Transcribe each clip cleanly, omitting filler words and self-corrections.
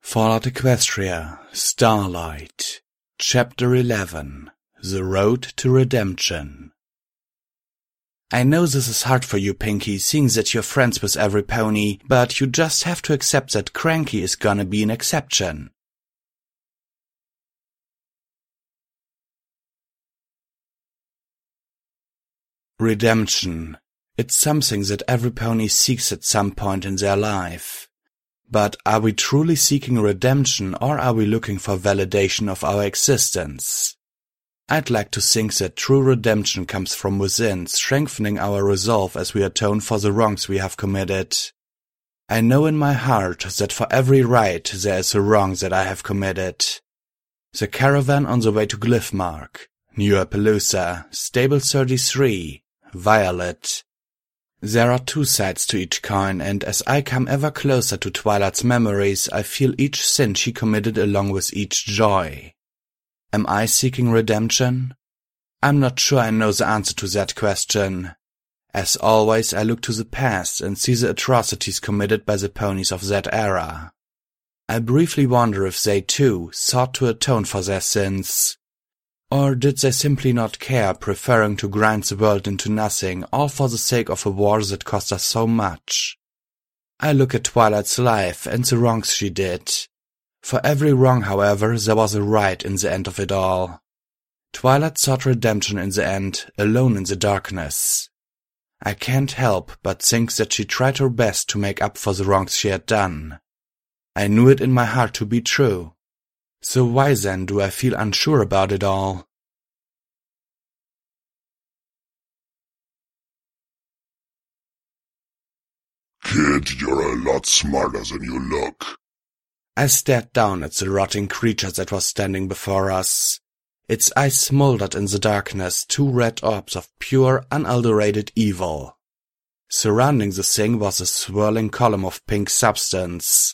Fallout Equestria, Starlight, Chapter 11, The Road to Redemption. I know this is hard for you, Pinky, seeing that you're friends with every pony, but you just have to accept that Cranky is gonna be an exception. Redemption. It's something that every pony seeks at some point in their life. But are we truly seeking redemption, or are we looking for validation of our existence? I'd like to think that true redemption comes from within, strengthening our resolve as we atone for the wrongs we have committed. I know in my heart that for every right there is a wrong that I have committed. The caravan on the way to Glyphmark, New Appaloosa, Stable 33, Violet. There are two sides to each coin, and as I come ever closer to Twilight's memories, I feel each sin she committed along with each joy. Am I seeking redemption? I'm not sure I know the answer to that question. As always, I look to the past and see the atrocities committed by the ponies of that era. I briefly wonder if they, too, sought to atone for their sins. Or did they simply not care, preferring to grind the world into nothing, all for the sake of a war that cost us so much? I look at Twilight's life and the wrongs she did. For every wrong, however, there was a right in the end of it all. Twilight sought redemption in the end, alone in the darkness. I can't help but think that she tried her best to make up for the wrongs she had done. I knew it in my heart to be true. So why then do I feel unsure about it all? Kid, you're a lot smarter than you look. I stared down at the rotting creature that was standing before us. Its eyes smoldered in the darkness, two red orbs of pure, unadulterated evil. Surrounding the thing was a swirling column of pink substance.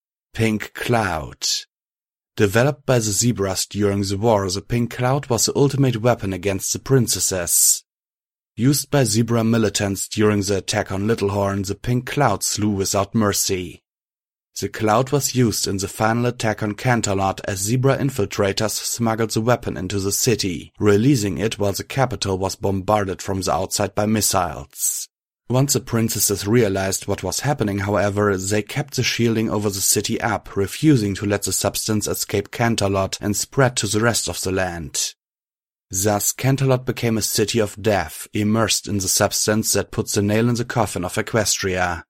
Pink cloud. Developed by the zebras during the war, the pink cloud was the ultimate weapon against the princesses. Used by zebra militants during the attack on Littlehorn, the pink cloud slew without mercy. The cloud was used in the final attack on Canterlot as zebra infiltrators smuggled the weapon into the city, releasing it while the capital was bombarded from the outside by missiles. Once the princesses realized what was happening, however, they kept the shielding over the city up, refusing to let the substance escape Canterlot and spread to the rest of the land. Thus, Canterlot became a city of death, immersed in the substance that put the nail in the coffin of Equestria.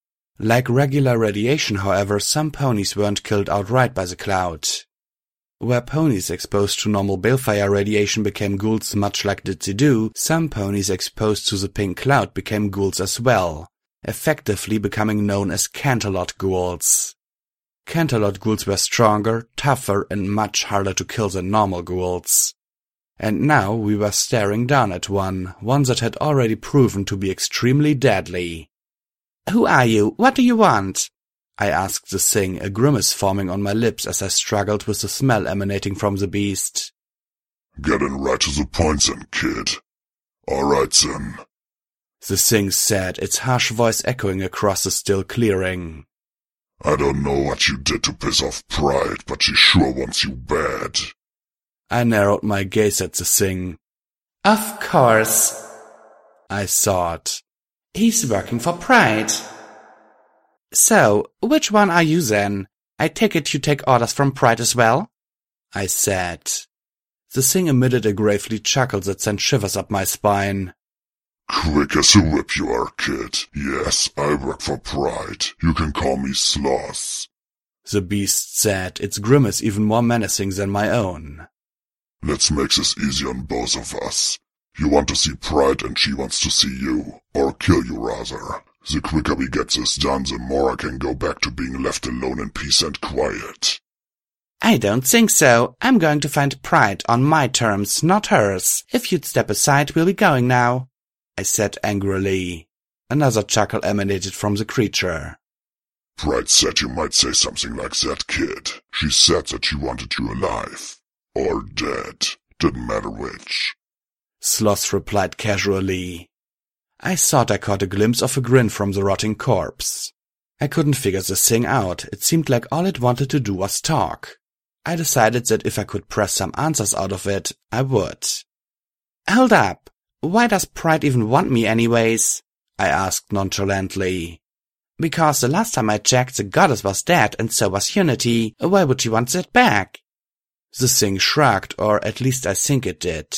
Like regular radiation, however, some ponies weren't killed outright by the cloud. Where ponies exposed to normal balefire radiation became ghouls much like Didzy-Do, some ponies exposed to the pink cloud became ghouls as well, effectively becoming known as Canterlot ghouls. Canterlot ghouls were stronger, tougher, and much harder to kill than normal ghouls. And now we were staring down at one that had already proven to be extremely deadly. "Who are you? What do you want?" I asked the thing, a grimace forming on my lips as I struggled with the smell emanating from the beast. Getting right to the point then, kid. Alright then. The thing said, its harsh voice echoing across the still clearing. I don't know what you did to piss off Pride, but she sure wants you bad. I narrowed my gaze at the thing. Of course, I thought. He's working for Pride. So, which one are you then? I take it you take orders from Pride as well? I said. The thing emitted a gravely chuckle that sent shivers up my spine. Quick as a whip you are, kid. Yes, I work for Pride. You can call me Sloth. The beast said, its grimace even more menacing than my own. Let's make this easy on both of us. You want to see Pride and she wants to see you. Or kill you, rather. The quicker we get this done, the more I can go back to being left alone in peace and quiet. I don't think so. I'm going to find Pride on my terms, not hers. If you'd step aside, we'll be going now, I said angrily. Another chuckle emanated from the creature. Pride said you might say something like that, kid. She said that she wanted you alive. Or dead. Didn't matter which. Sloth replied casually. I thought I caught a glimpse of a grin from the rotting corpse. I couldn't figure this thing out. It seemed like all it wanted to do was talk. I decided that if I could press some answers out of it, I would. Hold up. Why does Pride even want me anyways? I asked nonchalantly. Because the last time I checked, the goddess was dead and so was Unity. Why would she want that back? The thing shrugged, or at least I think it did.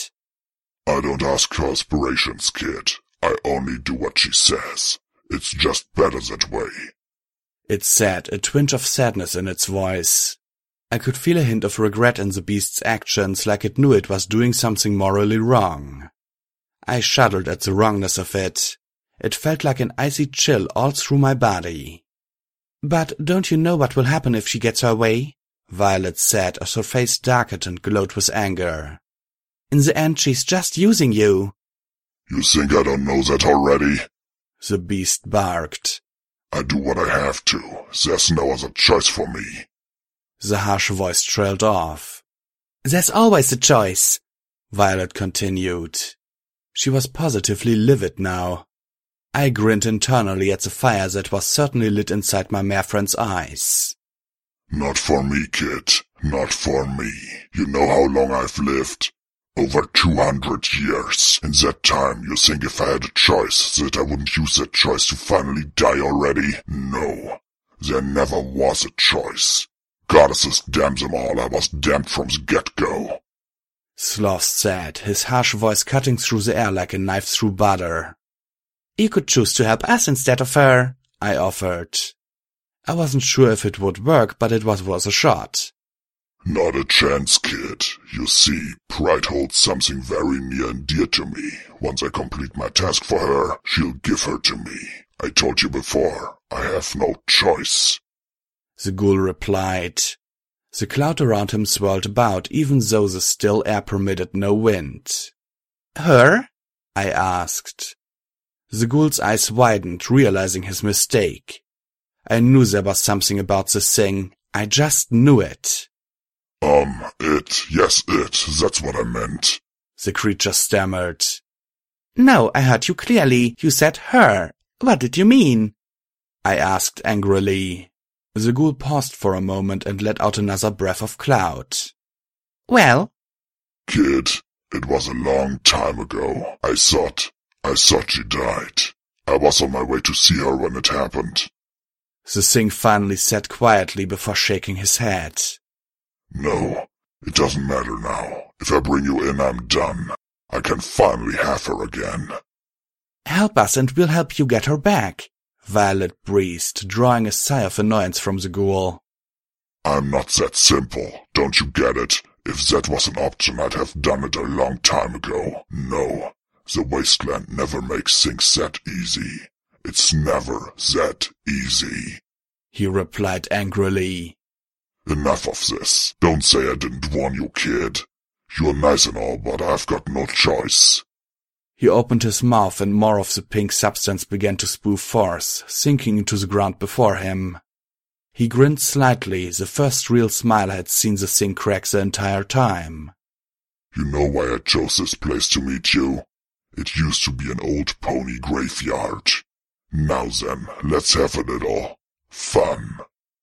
I don't ask her aspirations, kid. I only do what she says. It's just better that way. It said, a twinge of sadness in its voice. I could feel a hint of regret in the beast's actions, like it knew it was doing something morally wrong. I shuddered at the wrongness of it. It felt like an icy chill all through my body. But don't you know what will happen if she gets her way? Violet said as her face darkened and glowed with anger. In the end, she's just using you. You think I don't know that already? The beast barked. I do what I have to. There's no other choice for me. The harsh voice trailed off. There's always a choice, Violet continued. She was positively livid now. I grinned internally at the fire that was certainly lit inside my mare friend's eyes. Not for me, kid. Not for me. You know how long I've lived? Over 200 years. In that time, you think if I had a choice, that I wouldn't use that choice to finally die already? No. There never was a choice. Goddesses damn them all, I was damned from the get-go. Sloth said, his harsh voice cutting through the air like a knife through butter. You could choose to help us instead of her, I offered. I wasn't sure if it would work, but it was worth a shot. Not a chance, kid. You see, Pride holds something very near and dear to me. Once I complete my task for her, she'll give her to me. I told you before, I have no choice. The ghoul replied. The cloud around him swirled about, even though the still air permitted no wind. Her? I asked. The ghoul's eyes widened, realizing his mistake. I knew there was something about this thing. I just knew it. Yes, that's what I meant. The creature stammered. No, I heard you clearly. You said her. What did you mean? I asked angrily. The ghoul paused for a moment and let out another breath of cloud. Well? Kid, it was a long time ago. I thought she died. I was on my way to see her when it happened. The thing finally said quietly before shaking his head. No, it doesn't matter now. If I bring you in, I'm done. I can finally have her again. Help us and we'll help you get her back, Violet breathed, drawing a sigh of annoyance from the ghoul. I'm not that simple, don't you get it? If that was an option, I'd have done it a long time ago. No, the wasteland never makes things that easy. It's never that easy, he replied angrily. Enough of this. Don't say I didn't warn you, kid. You're nice and all, but I've got no choice. He opened his mouth and more of the pink substance began to spew forth, sinking into the ground before him. He grinned slightly, the first real smile I had seen the thing crack the entire time. You know why I chose this place to meet you? It used to be an old pony graveyard. Now then, let's have a little fun.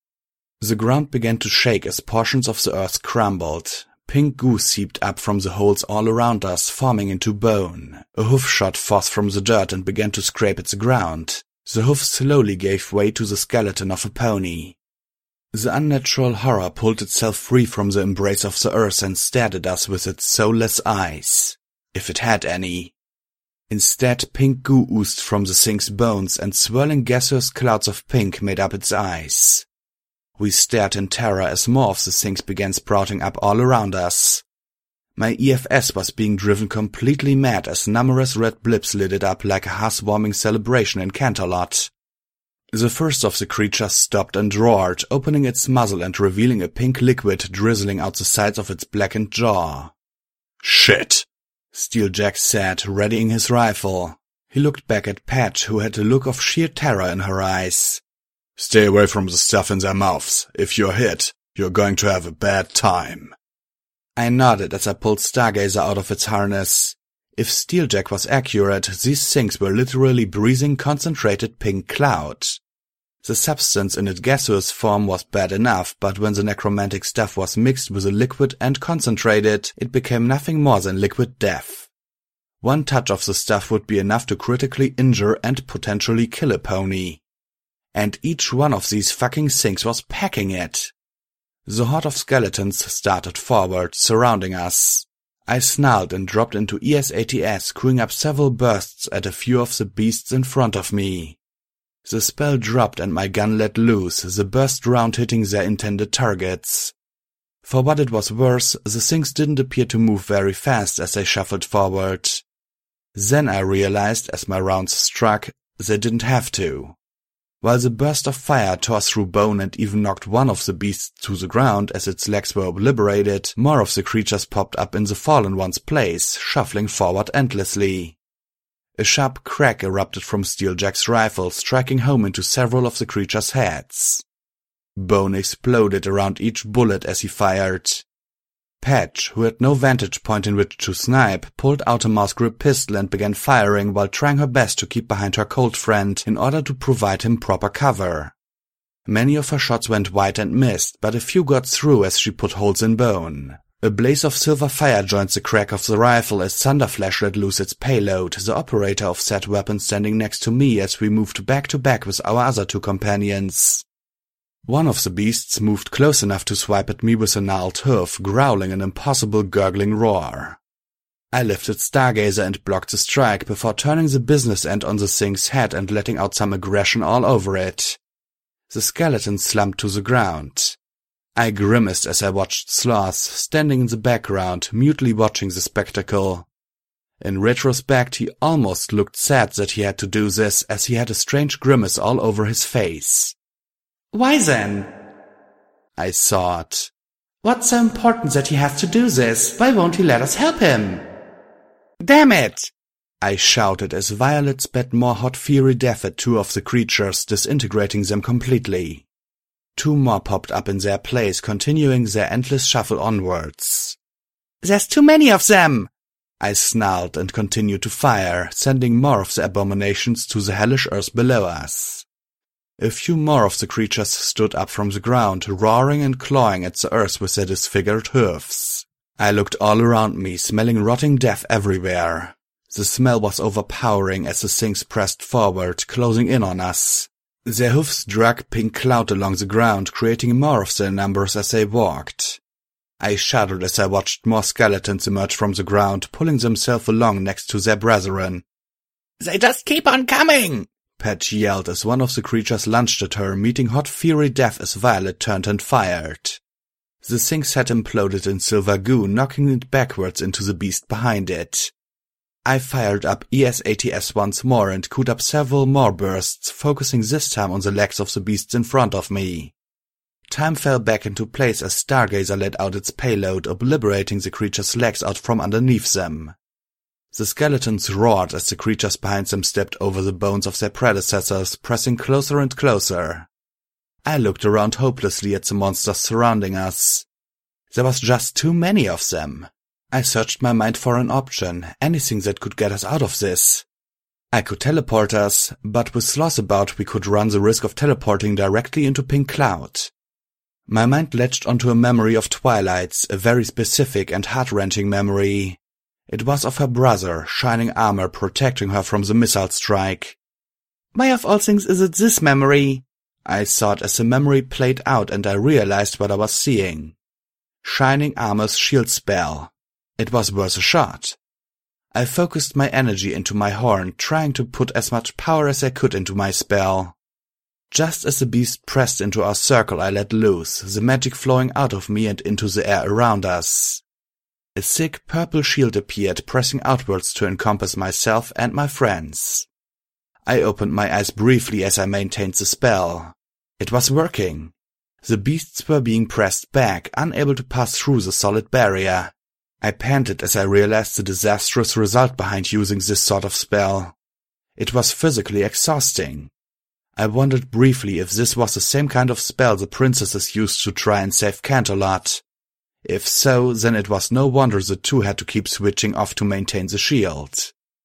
The ground began to shake as portions of the earth crumbled. Pink goo seeped up from the holes all around us, forming into bone. A hoof shot forth from the dirt and began to scrape at the ground. The hoof slowly gave way to the skeleton of a pony. The unnatural horror pulled itself free from the embrace of the earth and stared at us with its soulless eyes, if it had any. Instead, pink goo oozed from the thing's bones, and swirling gaseous clouds of pink made up its eyes. We stared in terror as more of the things began sprouting up all around us. My EFS was being driven completely mad as numerous red blips lit it up like a heartwarming celebration in Canterlot. The first of the creatures stopped and roared, opening its muzzle and revealing a pink liquid drizzling out the sides of its blackened jaw. Shit, Steeljack said, readying his rifle. He looked back at Pat, who had a look of sheer terror in her eyes. Stay away from the stuff in their mouths. If you're hit, you're going to have a bad time. I nodded as I pulled Stargazer out of its harness. If Steeljack was accurate, these things were literally breathing concentrated pink cloud. The substance in its gaseous form was bad enough, but when the necromantic stuff was mixed with a liquid and concentrated, it became nothing more than liquid death. One touch of the stuff would be enough to critically injure and potentially kill a pony. And each one of these fucking things was packing it. The horde of skeletons started forward, surrounding us. I snarled and dropped into ESATS, screwing up several bursts at a few of the beasts in front of me. The spell dropped and my gun let loose, the burst round hitting their intended targets. For what it was worth, the things didn't appear to move very fast as they shuffled forward. Then I realized, as my rounds struck, they didn't have to. While the burst of fire tore through bone and even knocked one of the beasts to the ground as its legs were obliterated, more of the creatures popped up in the fallen one's place, shuffling forward endlessly. A sharp crack erupted from Steeljack's rifle, striking home into several of the creatures' heads. Bone exploded around each bullet as he fired. Patch, who had no vantage point in which to snipe, pulled out a mouse-grip pistol and began firing while trying her best to keep behind her cold friend in order to provide him proper cover. Many of her shots went wide and missed, but a few got through as she put holes in Bone. A blaze of silver fire joined the crack of the rifle as Thunderflash let loose its payload, the operator of said weapon standing next to me as we moved back to back with our other two companions. One of the beasts moved close enough to swipe at me with a gnarled hoof, growling an impossible gurgling roar. I lifted Stargazer and blocked the strike before turning the business end on the thing's head and letting out some aggression all over it. The skeleton slumped to the ground. I grimaced as I watched Sloth, standing in the background, mutely watching the spectacle. In retrospect, he almost looked sad that he had to do this, as he had a strange grimace all over his face. Why then? I thought. What's so important that he has to do this? Why won't he let us help him? Damn it! I shouted as Violet spat more hot fiery death at two of the creatures, disintegrating them completely. Two more popped up in their place, continuing their endless shuffle onwards. There's too many of them! I snarled and continued to fire, sending more of the abominations to the hellish earth below us. A few more of the creatures stood up from the ground, roaring and clawing at the earth with their disfigured hoofs. I looked all around me, smelling rotting death everywhere. The smell was overpowering as the things pressed forward, closing in on us. Their hoofs dragged pink cloud along the ground, creating more of their numbers as they walked. I shuddered as I watched more skeletons emerge from the ground, pulling themselves along next to their brethren. They just keep on coming! Patch yelled as one of the creatures lunged at her, meeting hot fiery death as Violet turned and fired. The thing's head imploded in silver goo, knocking it backwards into the beast behind it. I fired up ESATS once more and queued up several more bursts, focusing this time on the legs of the beasts in front of me. Time fell back into place as Stargazer let out its payload, obliterating the creature's legs out from underneath them. The skeletons roared as the creatures behind them stepped over the bones of their predecessors, pressing closer and closer. I looked around hopelessly at the monsters surrounding us. There was just too many of them. I searched my mind for an option, anything that could get us out of this. I could teleport us, but with Sloth about we could run the risk of teleporting directly into Pink Cloud. My mind latched onto a memory of Twilight's, a very specific and heart-wrenching memory. It was of her brother, shining armor protecting her from the missile strike. Why of all things is it this memory? I thought as the memory played out and I realized what I was seeing. Shining armor's shield spell. It was worth a shot. I focused my energy into my horn, trying to put as much power as I could into my spell. Just as the beast pressed into our circle, I let loose, the magic flowing out of me and into the air around us. A thick purple shield appeared, pressing outwards to encompass myself and my friends. I opened my eyes briefly as I maintained the spell. It was working. The beasts were being pressed back, unable to pass through the solid barrier. I panted as I realized the disastrous result behind using this sort of spell. It was physically exhausting. I wondered briefly if this was the same kind of spell the princesses used to try and save Canterlot. If so, then it was no wonder the two had to keep switching off to maintain the shield.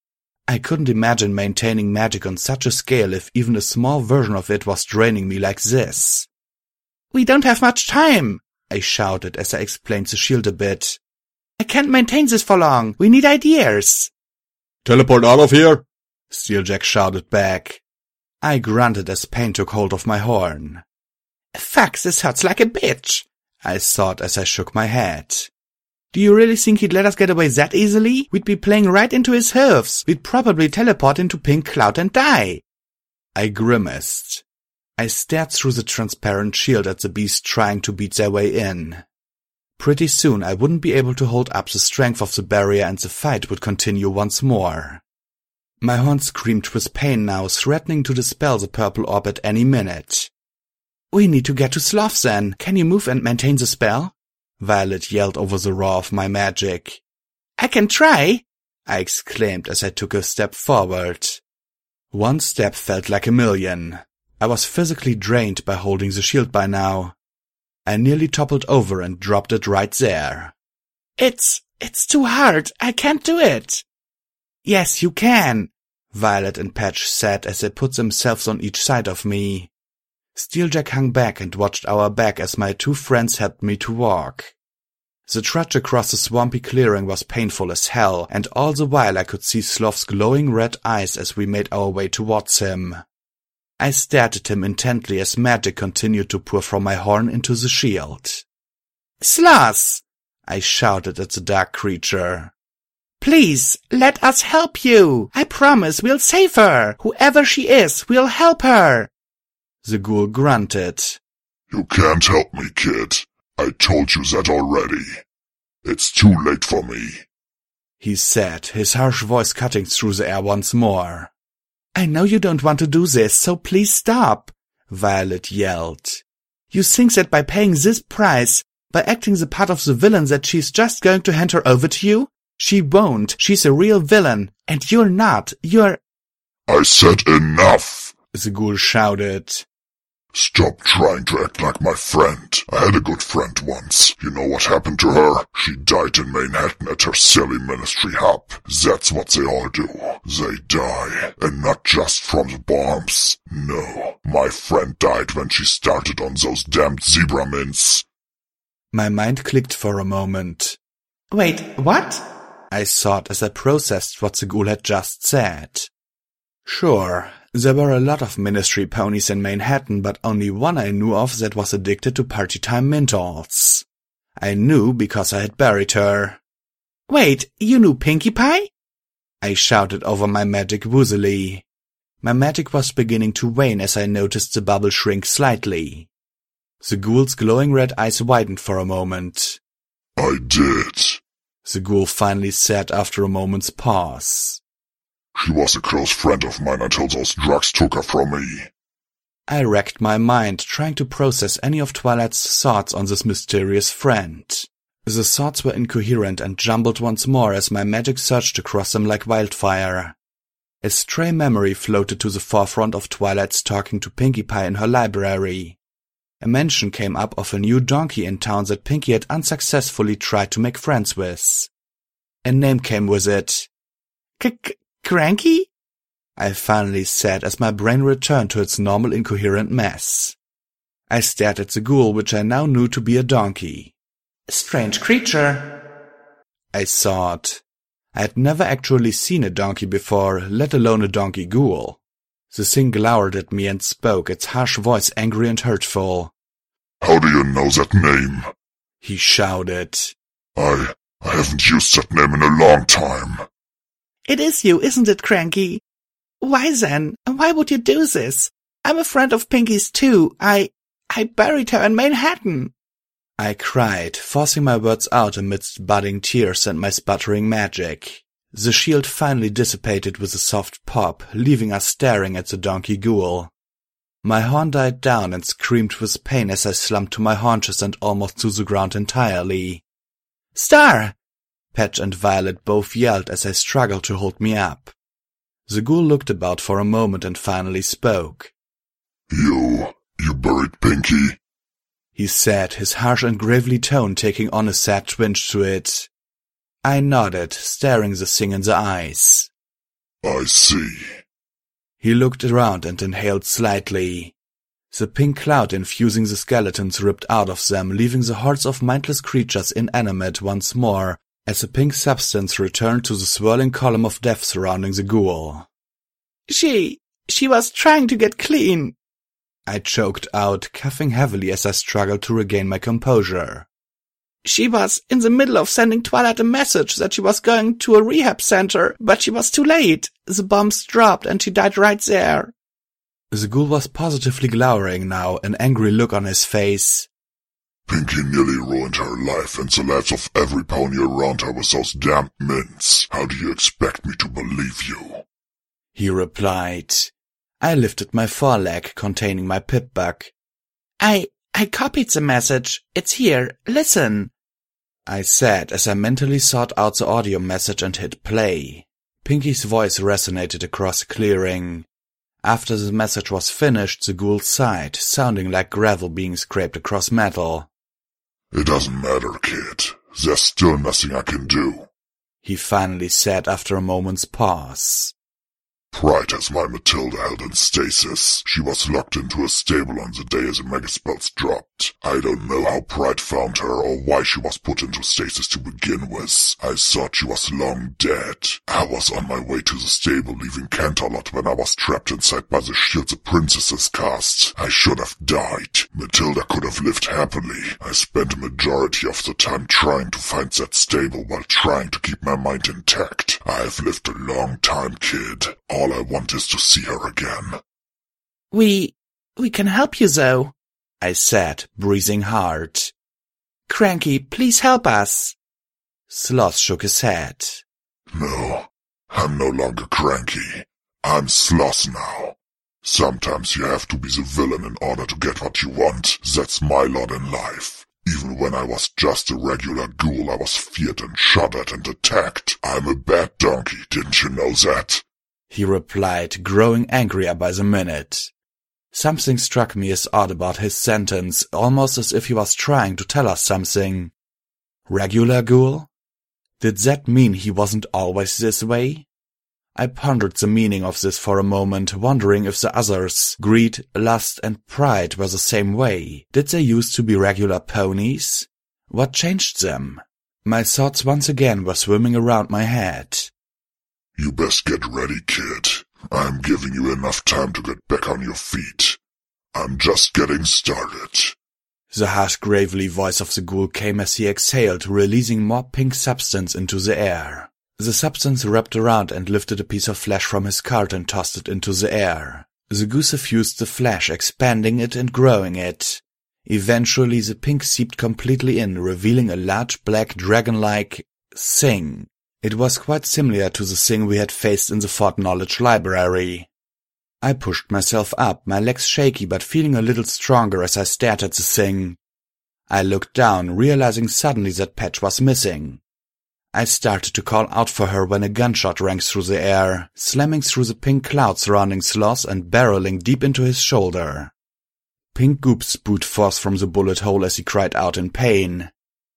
I couldn't imagine maintaining magic on such a scale if even a small version of it was draining me like this. We don't have much time, I shouted as I explained the shield a bit. I can't maintain this for long. We need ideas. Teleport out of here, Steeljack shouted back. I grunted as pain took hold of my horn. Fuck, this hurts like a bitch, I thought as I shook my head. Do you really think he'd let us get away that easily? We'd be playing right into his hooves. We'd probably teleport into Pink Cloud and die. I grimaced. I stared through the transparent shield at the beasts trying to beat their way in. Pretty soon I wouldn't be able to hold up the strength of the barrier and the fight would continue once more. My horn screamed with pain now, threatening to dispel the purple orb at any minute. We need to get to Sloth then. Can you move and maintain the spell? Violet yelled over the roar of my magic. I can try, I exclaimed as I took a step forward. One step felt like a million. I was physically drained by holding the shield by now. I nearly toppled over and dropped it right there. It's too hard. I can't do it. Yes, you can, Violet and Patch said as they put themselves on each side of me. Steeljack hung back and watched our back as my two friends helped me to walk. The trudge across the swampy clearing was painful as hell, and all the while I could see Sloth's glowing red eyes as we made our way towards him. I stared at him intently as magic continued to pour from my horn into the shield. Sloth! I shouted at the dark creature. Please, let us help you. I promise we'll save her. Whoever she is, we'll help her. The ghoul grunted. You can't help me, kid. I told you that already. It's too late for me, he said, his harsh voice cutting through the air once more. I know you don't want to do this, so please stop, Violet yelled. You think that by paying this price, by acting the part of the villain, that she's just going to hand her over to you? She won't. She's a real villain, and you're not. You're... I said enough, the ghoul shouted. Stop trying to act like my friend. I had a good friend once. You know what happened to her? She died in Manhattan at her silly ministry hub. That's what they all do. They die. And not just from the bombs. No. My friend died when she started on those damned zebra mints. My mind clicked for a moment. Wait, what? I thought as I processed what the ghoul had just said. Sure, there were a lot of ministry ponies in Manhattan, but only one I knew of that was addicted to party time Mentos. I knew because I had buried her. Wait, you knew Pinkie Pie? I shouted over my magic woozily. My magic was beginning to wane as I noticed the bubble shrink slightly. The ghoul's glowing red eyes widened for a moment. I did, the ghoul finally said after a moment's pause. She was a close friend of mine until those drugs took her from me. I racked my mind, trying to process any of Twilight's thoughts on this mysterious friend. The thoughts were incoherent and jumbled once more as my magic surged across them like wildfire. A stray memory floated to the forefront of Twilight's talking to Pinkie Pie in her library. A mention came up of a new donkey in town that Pinkie had unsuccessfully tried to make friends with. A name came with it. Cranky? I finally said as my brain returned to its normal incoherent mess. I stared at the ghoul, which I now knew to be a donkey. Strange creature, I thought. I had never actually seen a donkey before, let alone a donkey ghoul. The thing glowered at me and spoke, its harsh voice angry and hurtful. How do you know that name? He shouted. I haven't used that name in a long time. It is you, isn't it, Cranky? Why then? Why would you do this? I'm a friend of Pinkie's too. I buried her in Manhattan. I cried, forcing my words out amidst budding tears and my sputtering magic. The shield finally dissipated with a soft pop, leaving us staring at the donkey ghoul. My horn died down and screamed with pain as I slumped to my haunches and almost to the ground entirely. Star! Patch and Violet both yelled as I struggled to hold me up. The ghoul looked about for a moment and finally spoke. You buried Pinkie? He said, his harsh and gravely tone taking on a sad twinge to it. I nodded, staring the thing in the eyes. I see. He looked around and inhaled slightly. The pink cloud infusing the skeletons ripped out of them, leaving the hordes of mindless creatures inanimate once more, as the pink substance returned to the swirling column of death surrounding the ghoul. She was trying to get clean, I choked out, coughing heavily as I struggled to regain my composure. She was in the middle of sending Twilight a message that she was going to a rehab center, but she was too late. The bombs dropped and she died right there. The ghoul was positively glowering now, an angry look on his face. Pinky nearly ruined her life and the lives of every pony around her with those damn mints. How do you expect me to believe you? He replied. I lifted my foreleg containing my pip-bug. I copied the message. It's here. Listen, I said as I mentally sought out the audio message and hit play. Pinky's voice resonated across the clearing. After the message was finished, the ghoul sighed, sounding like gravel being scraped across metal. It doesn't matter, kid. There's still nothing I can do, he finally said after a moment's pause. Pride has my Matilda held in stasis. She was locked into a stable on the day the megaspells dropped. I don't know how Pride found her or why she was put into stasis to begin with. I thought she was long dead. I was on my way to the stable leaving Canterlot when I was trapped inside by the shield the princesses cast. I should have died. Matilda could have lived happily. I spent a majority of the time trying to find that stable while trying to keep my mind intact. I've lived a long time, kid. All I want is to see her again. We can help you though, I said, breathing hard. Cranky, please help us. Sloth shook his head. No, I'm no longer Cranky. I'm Sloth now. Sometimes you have to be the villain in order to get what you want. That's my lot in life. Even when I was just a regular ghoul, I was feared and shuddered and attacked. I'm a bad donkey, didn't you know that? He replied, growing angrier by the minute. Something struck me as odd about his sentence, almost as if he was trying to tell us something. Regular ghoul? Did that mean he wasn't always this way? I pondered the meaning of this for a moment, wondering if the others, greed, lust, and pride, were the same way. Did they used to be regular ponies? What changed them? My thoughts once again were swimming around my head. You best get ready, kid. I'm giving you enough time to get back on your feet. I'm just getting started. The harsh, gravely voice of the ghoul came as he exhaled, releasing more pink substance into the air. The substance wrapped around and lifted a piece of flesh from his cart and tossed it into the air. The ghoul suffused the flesh, expanding it and growing it. Eventually the pink seeped completely in, revealing a large black dragon-like thing. It was quite similar to the thing we had faced in the Fort Knowledge Library. I pushed myself up, my legs shaky but feeling a little stronger as I stared at the thing. I looked down, realizing suddenly that Patch was missing. I started to call out for her when a gunshot rang through the air, slamming through the pink cloud surrounding Sloth and barreling deep into his shoulder. Pink goop spewed forth from the bullet hole as he cried out in pain.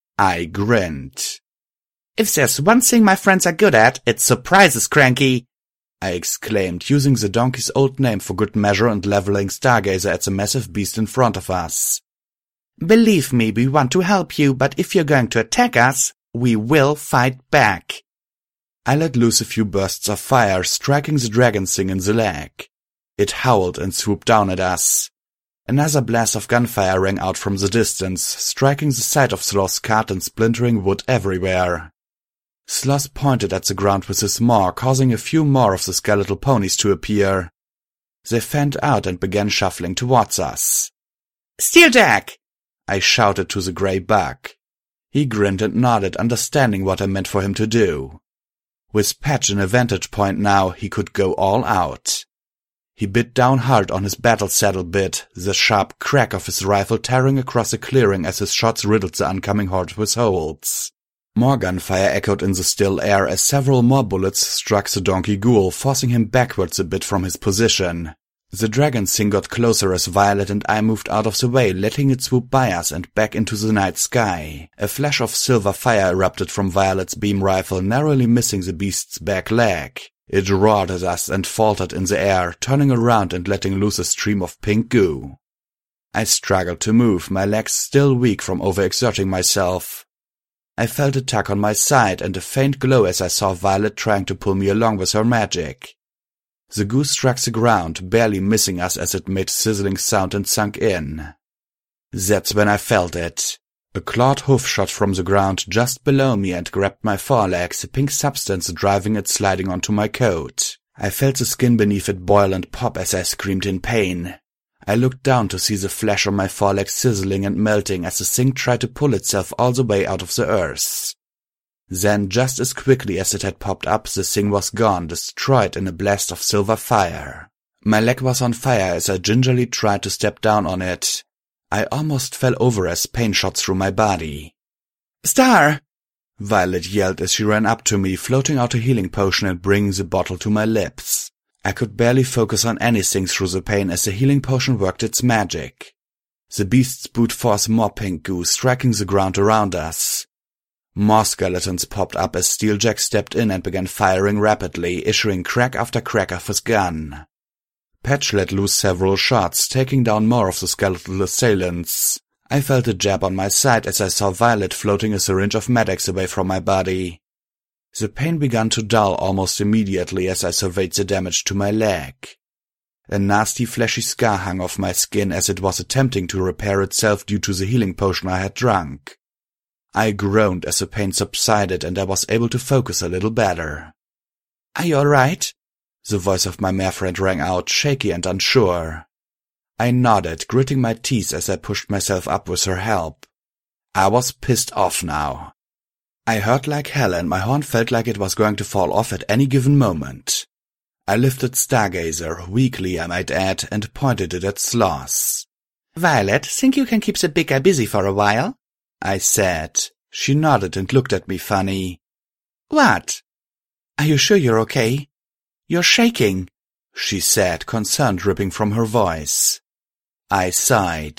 I grinned. If there's one thing my friends are good at, it's surprises, Cranky, I exclaimed, using the donkey's old name for good measure and leveling Stargazer at the massive beast in front of us. Believe me, we want to help you, but if you're going to attack us, we will fight back. I let loose a few bursts of fire, striking the dragon thing in the leg. It howled and swooped down at us. Another blast of gunfire rang out from the distance, striking the side of Sloth's cart and splintering wood everywhere. Sloth pointed at the ground with his maw, causing a few more of the skeletal ponies to appear. They fanned out and began shuffling towards us. Steeljack! I shouted to the grey bug. He grinned and nodded, understanding what I meant for him to do. With Patch in a vantage point now, he could go all out. He bit down hard on his battle saddle bit, the sharp crack of his rifle tearing across the clearing as his shots riddled the oncoming horde with holes. More gunfire echoed in the still air as several more bullets struck the donkey ghoul, forcing him backwards a bit from his position. The dragon thing got closer as Violet and I moved out of the way, letting it swoop by us and back into the night sky. A flash of silver fire erupted from Violet's beam rifle, narrowly missing the beast's back leg. It roared at us and faltered in the air, turning around and letting loose a stream of pink goo. I struggled to move, my legs still weak from overexerting myself. I felt a tug on my side and a faint glow as I saw Violet trying to pull me along with her magic. The goo struck the ground, barely missing us as it made a sizzling sound and sunk in. That's when I felt it. A clawed hoof shot from the ground just below me and grabbed my forelegs, a pink substance driving it sliding onto my coat. I felt the skin beneath it boil and pop as I screamed in pain. I looked down to see the flesh on my foreleg sizzling and melting as the thing tried to pull itself all the way out of the earth. Then, just as quickly as it had popped up, the thing was gone, destroyed in a blast of silver fire. My leg was on fire as I gingerly tried to step down on it. I almost fell over as pain shot through my body. "Star!" Violet yelled as she ran up to me, floating out a healing potion and bringing the bottle to my lips. I could barely focus on anything through the pain as the healing potion worked its magic. The beast spewed forth more pink goo, striking the ground around us. More skeletons popped up as Steeljack stepped in and began firing rapidly, issuing crack after crack of his gun. Patch let loose several shots, taking down more of the skeletal assailants. I felt a jab on my side as I saw Violet floating a syringe of Med-X away from my body. The pain began to dull almost immediately as I surveyed the damage to my leg. A nasty fleshy scar hung off my skin as it was attempting to repair itself due to the healing potion I had drunk. I groaned as the pain subsided and I was able to focus a little better. "Are you all right?" The voice of my mare friend rang out, shaky and unsure. I nodded, gritting my teeth as I pushed myself up with her help. I was pissed off now. I hurt like hell and my horn felt like it was going to fall off at any given moment. I lifted Stargazer, weakly I might add, and pointed it at Sloth. "Violet, think you can keep the big guy busy for a while?" I said. She nodded and looked at me funny. "What? Are you sure you're okay? You're shaking," she said, concern dripping from her voice. I sighed.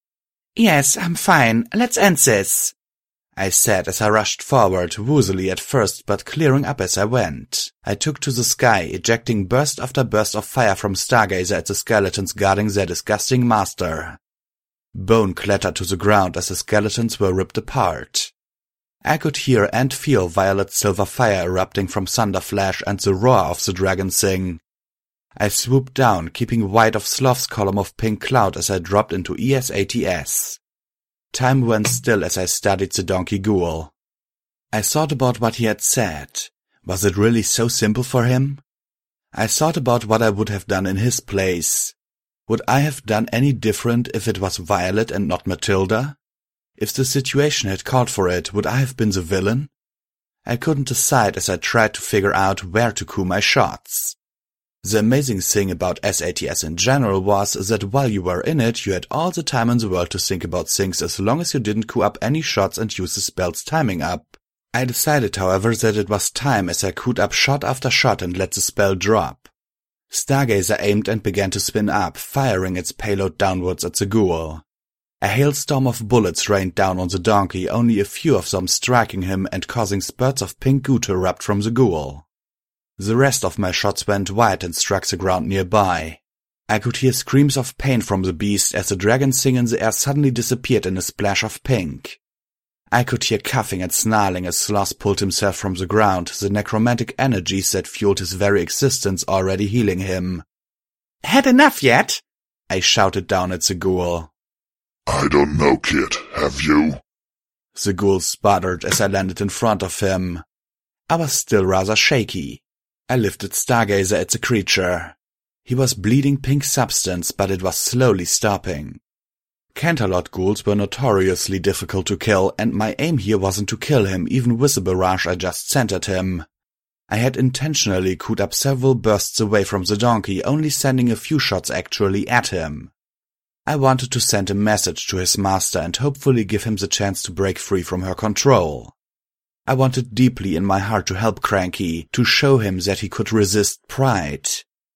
"Yes, I'm fine. Let's end this," I said as I rushed forward, woozily at first but clearing up as I went. I took to the sky, ejecting burst after burst of fire from Stargazer at the skeletons guarding their disgusting master. Bone clattered to the ground as the skeletons were ripped apart. I could hear and feel violet silver fire erupting from Thunderflash and the roar of the dragon thing. I swooped down, keeping wide of Sloth's column of pink cloud as I dropped into ESATS. Time went still as I studied the donkey ghoul. I thought about what he had said. Was it really so simple for him? I thought about what I would have done in his place. Would I have done any different if it was Violet and not Matilda? If the situation had called for it, would I have been the villain? I couldn't decide as I tried to figure out where to cue my shots. The amazing thing about SATS in general was that while you were in it, you had all the time in the world to think about things as long as you didn't cue up any shots and use the spell's timing up. I decided, however, that it was time as I queued up shot after shot and let the spell drop. Stargazer aimed and began to spin up, firing its payload downwards at the ghoul. A hailstorm of bullets rained down on the donkey, only a few of them striking him and causing spurts of pink goo to erupt from the ghoul. The rest of my shots went wide and struck the ground nearby. I could hear screams of pain from the beast as the dragon thing in the air suddenly disappeared in a splash of pink. I could hear coughing and snarling as Sloth pulled himself from the ground, the necromantic energies that fueled his very existence already healing him. "Had enough yet?" I shouted down at the ghoul. "I don't know, kid. Have you?" The ghoul sputtered as I landed in front of him. I was still rather shaky. I lifted Stargazer at the creature. He was bleeding pink substance, but it was slowly stopping. Canterlot ghouls were notoriously difficult to kill, and my aim here wasn't to kill him, even with the barrage I just sent at him. I had intentionally queued up several bursts away from the donkey, only sending a few shots actually at him. I wanted to send a message to his master and hopefully give him the chance to break free from her control. I wanted deeply in my heart to help Cranky, to show him that he could resist pride.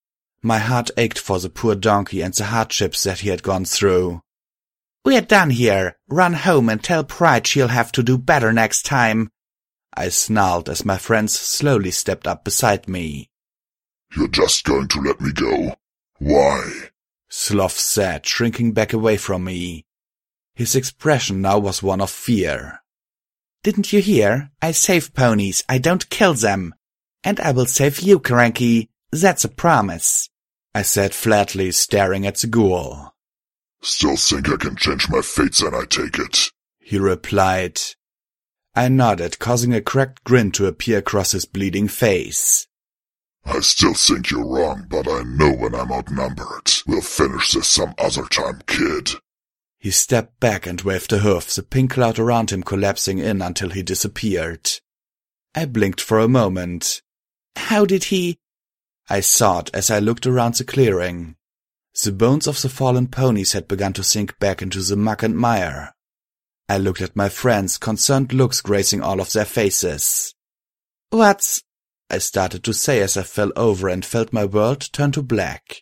My heart ached for the poor donkey and the hardships that he had gone through. "We're done here. Run home and tell Pride she'll have to do better next time," I snarled as my friends slowly stepped up beside me. You're just going to let me go? Why? Sloth said, shrinking back away from me. His expression now was one of fear. Didn't you hear? I save ponies, I don't kill them. And I will save you, Cranky. That's a promise, I said flatly, staring at the ghoul. Still think I can change my fates and I take it, he replied. I nodded, causing a cracked grin to appear across his bleeding face. I still think you're wrong, but I know when I'm outnumbered. We'll finish this some other time, kid. He stepped back and waved a hoof, the pink cloud around him collapsing in until he disappeared. I blinked for a moment. How did he? I thought as I looked around the clearing. The bones of the fallen ponies had begun to sink back into the muck and mire. I looked at my friends, concerned looks gracing all of their faces. What's... I started to say as I fell over and felt my world turn to black.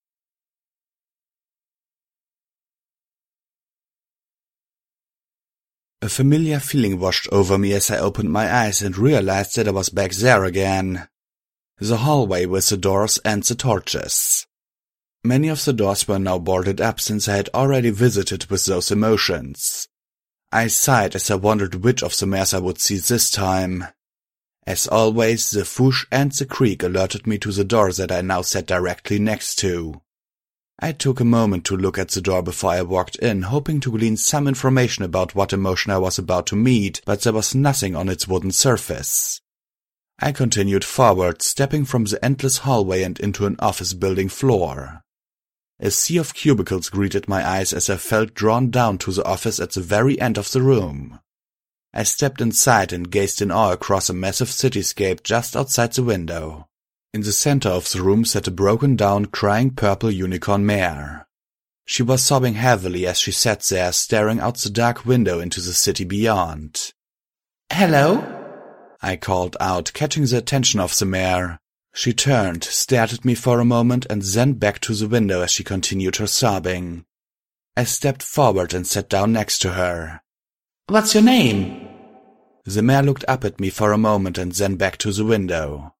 A familiar feeling washed over me as I opened my eyes and realized that I was back there again. The hallway with the doors and the torches. Many of the doors were now boarded up since I had already visited with those emotions. I sighed as I wondered which of the mares I would see this time. As always, the Fouche and the creek alerted me to the door that I now sat directly next to. I took a moment to look at the door before I walked in, hoping to glean some information about what emotion I was about to meet, but there was nothing on its wooden surface. I continued forward, stepping from the endless hallway and into an office building floor. A sea of cubicles greeted my eyes as I felt drawn down to the office at the very end of the room. I stepped inside and gazed in awe across a massive cityscape just outside the window. In the center of the room sat a broken-down, crying purple unicorn mare. She was sobbing heavily as she sat there, staring out the dark window into the city beyond. Hello? I called out, catching the attention of the mare. She turned, stared at me for a moment, and then back to the window as she continued her sobbing. I stepped forward and sat down next to her. What's your name? The mare looked up at me for a moment and then back to the window.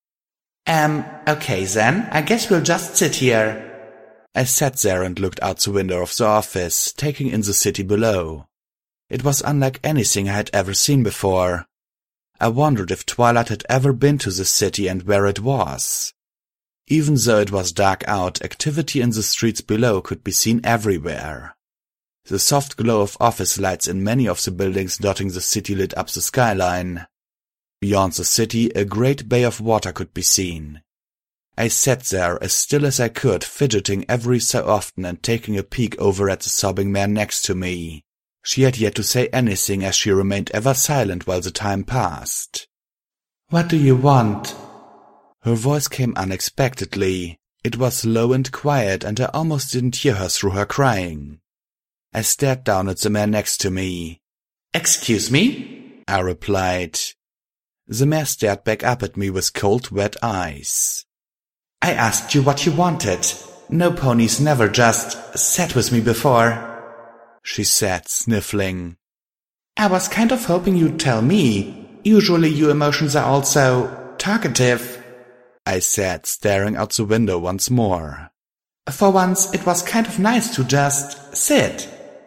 Okay then, I guess we'll just sit here. I sat there and looked out the window of the office, taking in the city below. It was unlike anything I had ever seen before. I wondered if Twilight had ever been to the city and where it was. Even though it was dark out, activity in the streets below could be seen everywhere. The soft glow of office lights in many of the buildings dotting the city lit up the skyline. Beyond the city, a great bay of water could be seen. I sat there as still as I could, fidgeting every so often and taking a peek over at the sobbing mare next to me. She had yet to say anything as she remained ever silent while the time passed. What do you want? Her voice came unexpectedly. It was low and quiet, and I almost didn't hear her through her crying. I stared down at the mare next to me. Excuse me? I replied. The mare stared back up at me with cold, wet eyes. I asked you what you wanted. No ponies never just sat with me before, she said, sniffling. I was kind of hoping you'd tell me. Usually your emotions are all so talkative, I said, staring out the window once more. For once, it was kind of nice to just sit.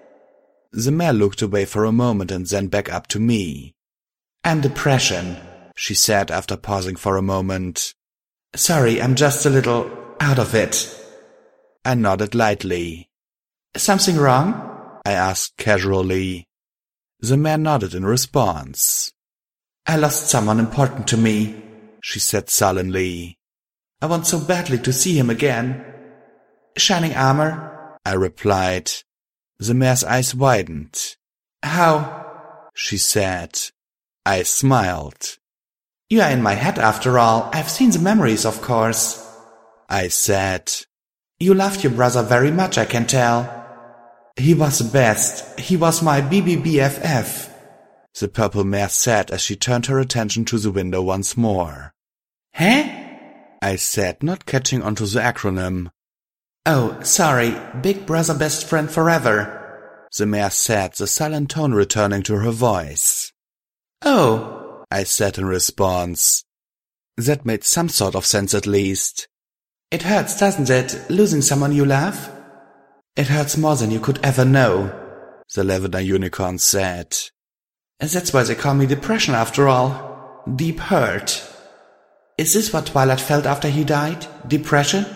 The mare looked away for a moment and then back up to me. I'm depression, she said after pausing for a moment. Sorry, I'm just a little out of it. I nodded lightly. Something wrong? I asked casually. The mare nodded in response. I lost someone important to me, she said sullenly. I want so badly to see him again. Shining armor, I replied. The mare's eyes widened. How? She said. I smiled. You are in my head after all. I've seen the memories, of course, I said. You loved your brother very much, I can tell. He was the best. He was my BBBFF, the purple mare said as she turned her attention to the window once more. Huh? I said, not catching onto the acronym. Oh, sorry, big brother best friend forever, the mare said, the sullen tone returning to her voice. Oh, I said in response. That made some sort of sense at least. It hurts, doesn't it, losing someone you love? It hurts more than you could ever know, the Lavender Unicorn said. And that's why they call me Depression after all. Deep hurt. Is this what Twilight felt after he died? Depression?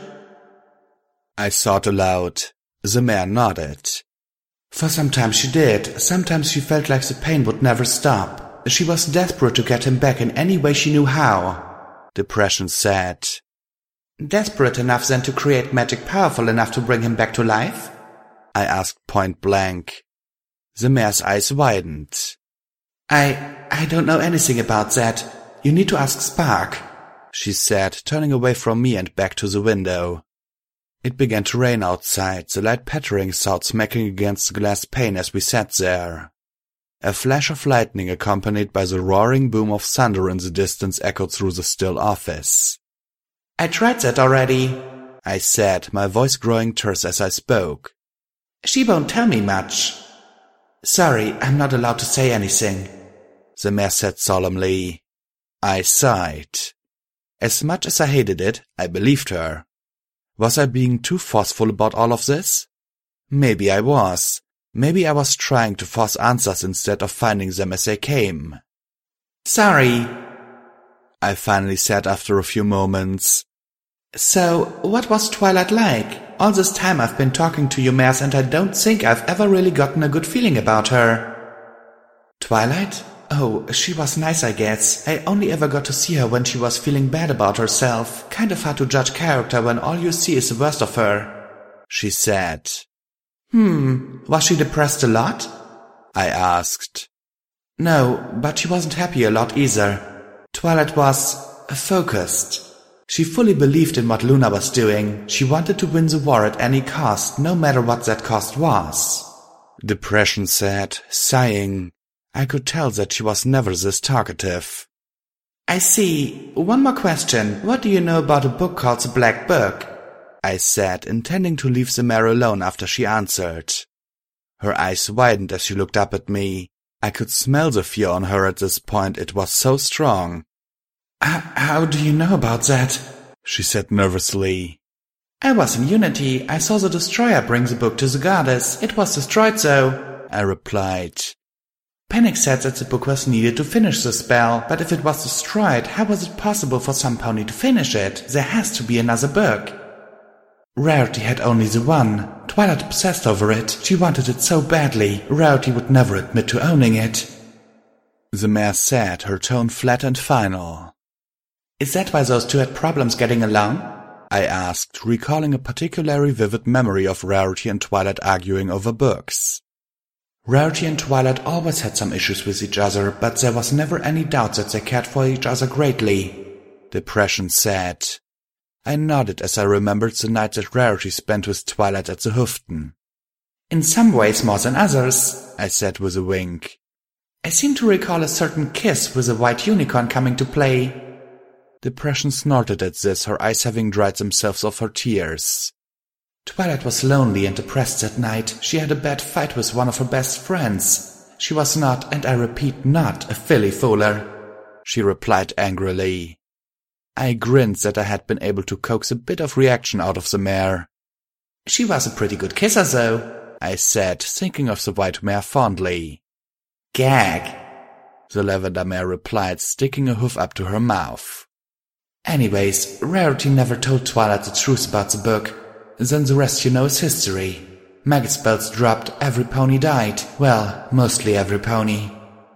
I thought aloud. The mare nodded. For some time she did. Sometimes she felt like the pain would never stop. She was desperate to get him back in any way she knew how, Depression said. Desperate enough then to create magic powerful enough to bring him back to life? I asked point blank. The mare's eyes widened. I don't know anything about that. You need to ask Spark, she said, turning away from me and back to the window. It began to rain outside, the light pattering sound smacking against the glass pane as we sat there. A flash of lightning accompanied by the roaring boom of thunder in the distance echoed through the still office. I tried that already, I said, my voice growing terse as I spoke. She won't tell me much. Sorry, I'm not allowed to say anything, the mare said solemnly. I sighed. As much as I hated it, I believed her. Was I being too forceful about all of this? Maybe I was. Maybe I was trying to force answers instead of finding them as they came. Sorry, I finally said after a few moments. So, what was Twilight like? All this time I've been talking to you mares and I don't think I've ever really gotten a good feeling about her. Twilight? Oh, she was nice, I guess. I only ever got to see her when she was feeling bad about herself. Kind of hard to judge character when all you see is the worst of her, she said. Was she depressed a lot? I asked. No, but she wasn't happy a lot either. Twilight was focused. She fully believed in what Luna was doing. She wanted to win the war at any cost, no matter what that cost was, Depression said, sighing. I could tell that she was never this talkative. I see. One more question. What do you know about a book called The Black Book? I said, intending to leave the mare alone after she answered. Her eyes widened as she looked up at me. I could smell the fear on her at this point. It was so strong. How do you know about that? She said nervously. I was in Unity. I saw the Destroyer bring the book to the goddess. It was destroyed though, I replied. Panic said that the book was needed to finish the spell, but if it was destroyed, how was it possible for some pony to finish it? There has to be another book. Rarity had only the one. Twilight obsessed over it. She wanted it so badly. Rarity would never admit to owning it, the mare said, her tone flat and final. Is that why those two had problems getting along? I asked, recalling a particularly vivid memory of Rarity and Twilight arguing over books. Rarity and Twilight always had some issues with each other, but there was never any doubt that they cared for each other greatly, Depression said. I nodded as I remembered the night that Rarity spent with Twilight at the Hüften. In some ways more than others, I said with a wink. I seem to recall a certain kiss with a white unicorn coming to play. Depression snorted at this, her eyes having dried themselves of her tears. Twilight was lonely and depressed that night. She had a bad fight with one of her best friends. She was not, and I repeat, not a filly fooler, she replied angrily. I grinned that I had been able to coax a bit of reaction out of the mare. She was a pretty good kisser, though, I said, thinking of the white mare fondly. Gag, the lavender mare replied, sticking a hoof up to her mouth. Anyways, Rarity never told Twilight the truth about the book. Then the rest you know is history. Magic spells dropped, every pony died. Well, mostly every pony.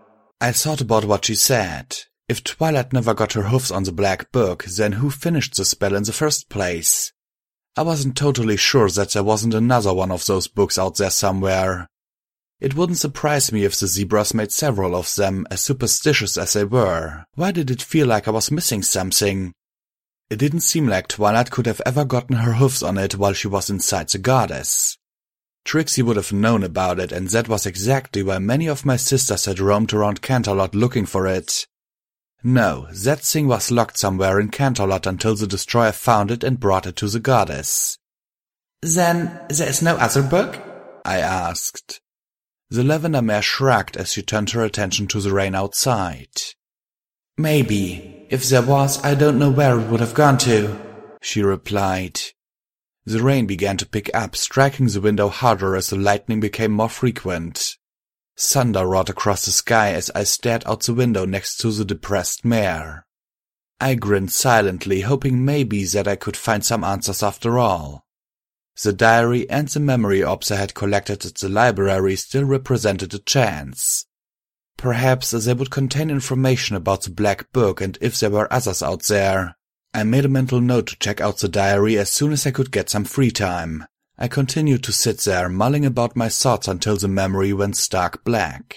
I thought about what she said. If Twilight never got her hoofs on the Black Book, then who finished the spell in the first place? I wasn't totally sure that there wasn't another one of those books out there somewhere. It wouldn't surprise me if the zebras made several of them, as superstitious as they were. Why did it feel like I was missing something? It didn't seem like Twilight could have ever gotten her hoofs on it while she was inside the goddess. Trixie would have known about it, and that was exactly why many of my sisters had roamed around Canterlot looking for it. No, that thing was locked somewhere in Canterlot until the Destroyer found it and brought it to the goddess. Then there is no other book? I asked. The lavender mare shrugged as she turned her attention to the rain outside. Maybe. If there was, I don't know where it would have gone to, she replied. The rain began to pick up, striking the window harder as the lightning became more frequent. Thunder roared across the sky as I stared out the window next to the depressed mare. I grinned silently, hoping maybe that I could find some answers after all. The diary and the memory orbs I had collected at the library still represented a chance. Perhaps they would contain information about the Black Book and if there were others out there. I made a mental note to check out the diary as soon as I could get some free time. I continued to sit there, mulling about my thoughts until the memory went stark black.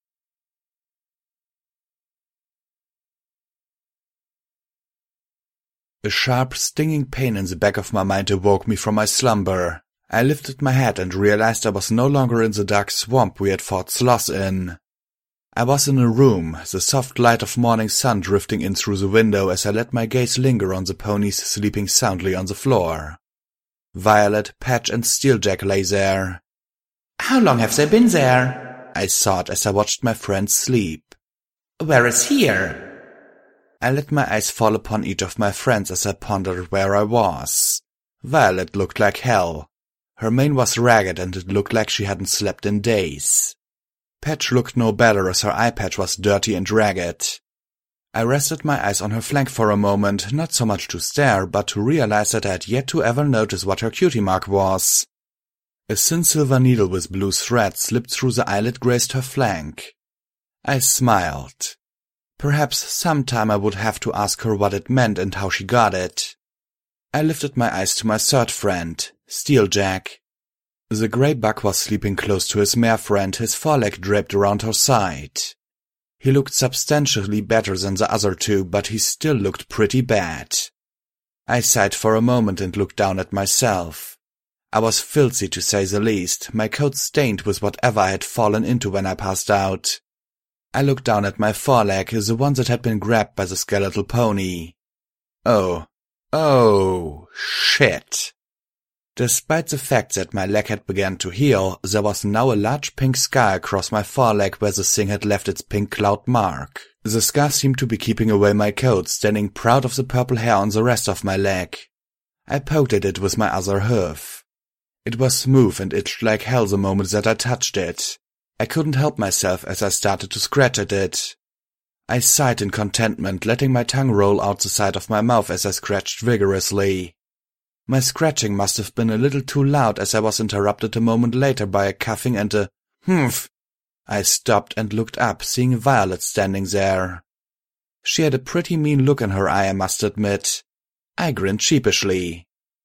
A sharp, stinging pain in the back of my mind awoke me from my slumber. I lifted my head and realized I was no longer in the dark swamp we had fought sloths in. I was in a room, the soft light of morning sun drifting in through the window as I let my gaze linger on the ponies sleeping soundly on the floor. Violet, Patch, and Steeljack lay there. "How long have they been there?" I thought as I watched my friends sleep. "Where is here?" I let my eyes fall upon each of my friends as I pondered where I was. Violet looked like hell. Her mane was ragged and it looked like she hadn't slept in days. Patch looked no better as her eye patch was dirty and ragged. I rested my eyes on her flank for a moment, not so much to stare, but to realize that I had yet to ever notice what her cutie mark was. A thin silver needle with blue thread slipped through the eyelid grazed her flank. I smiled. Perhaps sometime I would have to ask her what it meant and how she got it. I lifted my eyes to my third friend, Steeljack. The grey buck was sleeping close to his mare friend, his foreleg draped around her side. He looked substantially better than the other two, but he still looked pretty bad. I sighed for a moment and looked down at myself. I was filthy to say the least, my coat stained with whatever I had fallen into when I passed out. I looked down at my foreleg, the one that had been grabbed by the skeletal pony. Oh, shit. Despite the fact that my leg had begun to heal, there was now a large pink scar across my foreleg where the thing had left its pink cloud mark. The scar seemed to be keeping away my coat, standing proud of the purple hair on the rest of my leg. I poked at it with my other hoof. It was smooth and itched like hell the moment that I touched it. I couldn't help myself as I started to scratch at it. I sighed in contentment, letting my tongue roll out the side of my mouth as I scratched vigorously. My scratching must have been a little too loud as I was interrupted a moment later by a coughing and a humph. I stopped and looked up, seeing Violet standing there. She had a pretty mean look in her eye, I must admit. I grinned sheepishly.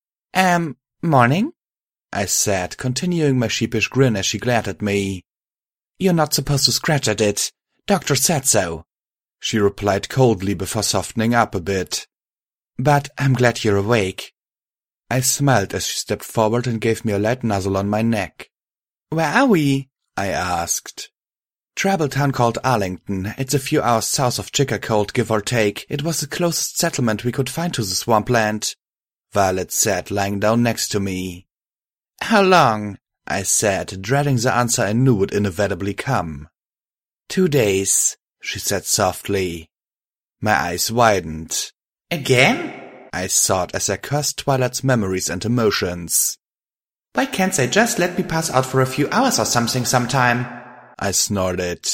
Morning?" I said, continuing my sheepish grin as she glared at me. "You're not supposed to scratch at it. Doctor said so," she replied coldly before softening up a bit. "But I'm glad you're awake." I smiled as she stepped forward and gave me a light nuzzle on my neck. "Where are we?" I asked. "Tribal town called Arlington. It's a few hours south of Chickacold, give or take. It was the closest settlement we could find to the swampland," Violet said, lying down next to me. "How long?" I said, dreading the answer I knew would inevitably come. 2 days, she said softly. My eyes widened. "Again?" I thought as I cursed Twilight's memories and emotions. "Why can't they just let me pass out for a few hours or something sometime?" I snorted.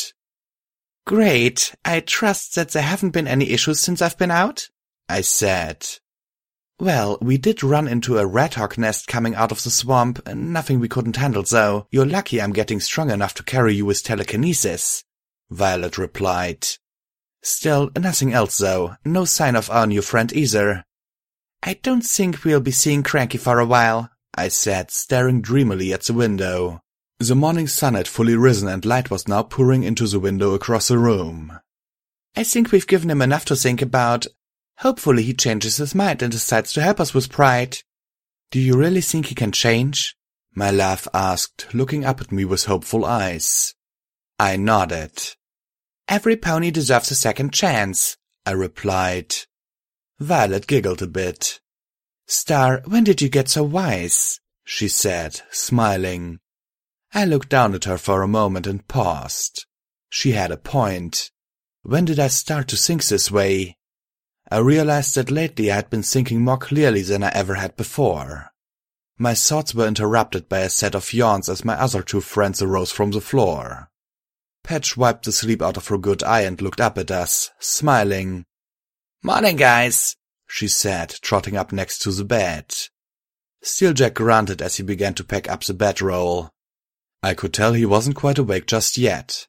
"Great, I trust that there haven't been any issues since I've been out?" I said. "Well, we did run into a red hawk nest coming out of the swamp. Nothing we couldn't handle, though. You're lucky I'm getting strong enough to carry you with telekinesis," Violet replied. "Still, nothing else, though. No sign of our new friend either." "I don't think we'll be seeing Cranky for a while," I said, staring dreamily at the window. The morning sun had fully risen and light was now pouring into the window across the room. "I think we've given him enough to think about. Hopefully he changes his mind and decides to help us with Pride." "Do you really think he can change?" my love asked, looking up at me with hopeful eyes. I nodded. "Every pony deserves a second chance," I replied. Violet giggled a bit. "Star, when did you get so wise?" she said, smiling. I looked down at her for a moment and paused. She had a point. When did I start to think this way? I realized that lately I had been thinking more clearly than I ever had before. My thoughts were interrupted by a set of yawns as my other two friends arose from the floor. Patch wiped the sleep out of her good eye and looked up at us, smiling. "Morning, guys," she said, trotting up next to the bed. Steeljack grunted as he began to pack up the bedroll. I could tell he wasn't quite awake just yet.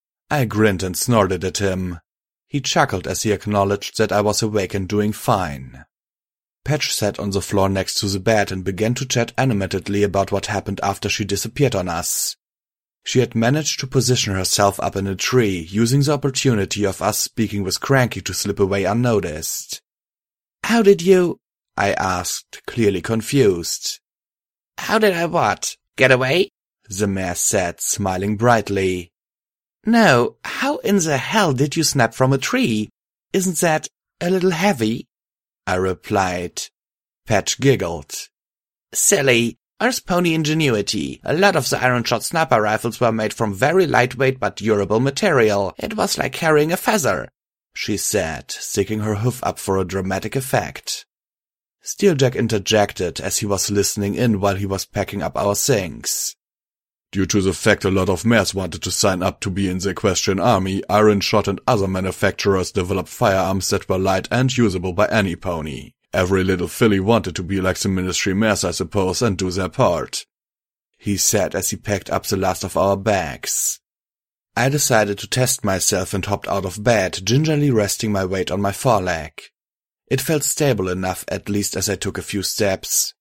I grinned and snorted at him. He chuckled as he acknowledged that I was awake and doing fine. Patch sat on the floor next to the bed and began to chat animatedly about what happened after she disappeared on us. She had managed to position herself up in a tree, using the opportunity of us speaking with Cranky to slip away unnoticed. "How did you—" I asked, clearly confused. "How did I what? Get away?" the mayor said, smiling brightly. "No, how in the hell did you snap from a tree? Isn't that a little heavy?" I replied. Patch giggled. "Silly. Earth pony ingenuity. A lot of the Iron Shot sniper rifles were made from very lightweight but durable material. It was like carrying a feather," she said, sticking her hoof up for a dramatic effect. Steeljack interjected as he was listening in while he was packing up our things. Due to the fact a lot of mares wanted to sign up to be in the Equestrian Army, Iron Shot and other manufacturers developed firearms that were light and usable by any pony. Every little filly wanted to be like the Ministry mares, I suppose, and do their part," he said as he packed up the last of our bags. I decided to test myself and hopped out of bed, gingerly resting my weight on my foreleg. It felt stable enough, at least as I took a few steps.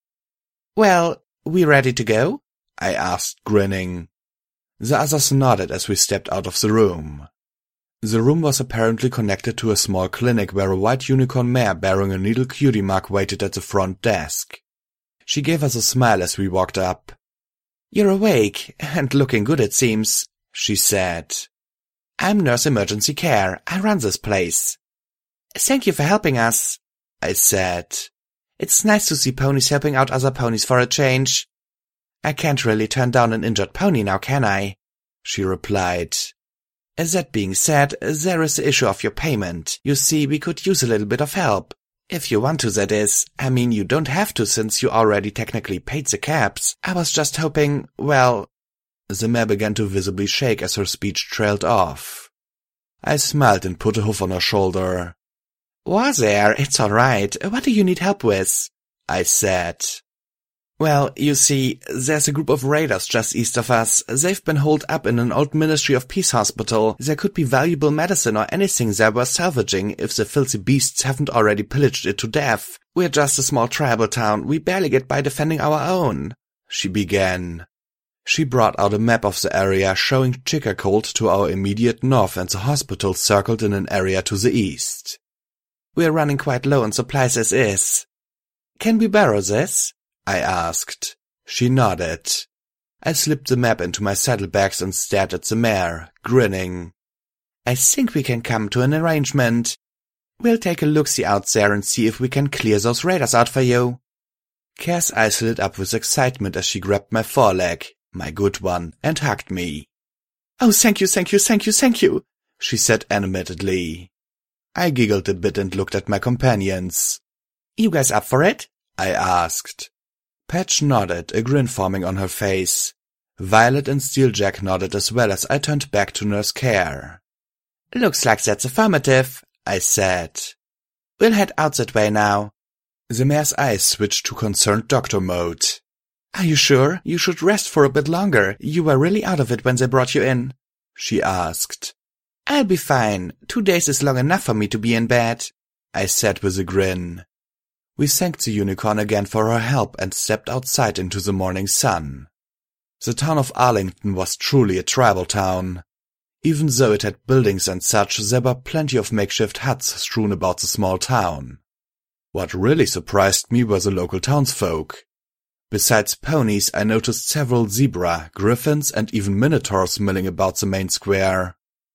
"Well, we ready to go?" I asked, grinning. The others nodded as we stepped out of the room. The room was apparently connected to a small clinic where a white unicorn mare bearing a needle cutie mark waited at the front desk. She gave us a smile as we walked up. "You're awake, and looking good it seems," she said. "I'm Nurse Emergency Care. I run this place." "Thank you for helping us," I said. "It's nice to see ponies helping out other ponies for a change." "I can't really turn down an injured pony now, can I?" she replied. "That being said, there is the issue of your payment. You see, we could use a little bit of help. If you want to, that is. I mean, you don't have to since you already technically paid the cabs. I was just hoping, well—" The mare began to visibly shake as her speech trailed off. I smiled and put a hoof on her shoulder. "Was there? It's all right. What do you need help with?" I said. "Well, you see, there's a group of raiders just east of us. They've been holed up in an old Ministry of Peace hospital. There could be valuable medicine or anything there worth salvaging if the filthy beasts haven't already pillaged it to death. We're just a small tribal town. We barely get by defending our own," she began. She brought out a map of the area showing Chickacold to our immediate north and the hospital circled in an area to the east. "We're running quite low on supplies as is." "Can we borrow this?" I asked. She nodded. I slipped the map into my saddlebags and stared at the mare, grinning. "I think we can come to an arrangement. We'll take a look-see out there and see if we can clear those raiders out for you." Care's eyes lit up with excitement as she grabbed my foreleg, my good one, and hugged me. "Oh, thank you, thank you, thank you, thank you," she said animatedly. I giggled a bit and looked at my companions. "You guys up for it?" I asked. Patch nodded, a grin forming on her face. Violet and Steeljack nodded as well as I turned back to Nurse Care. "Looks like that's affirmative," I said. "We'll head out that way now." The mare's eyes switched to concerned doctor mode. "Are you sure? You should rest for a bit longer. You were really out of it when they brought you in," she asked. "I'll be fine. 2 days is long enough for me to be in bed," I said with a grin. We thanked the unicorn again for her help and stepped outside into the morning sun. The town of Arlington was truly a tribal town. Even though it had buildings and such, there were plenty of makeshift huts strewn about the small town. What really surprised me were the local townsfolk. Besides ponies, I noticed several zebra, griffins, and even minotaurs milling about the main square.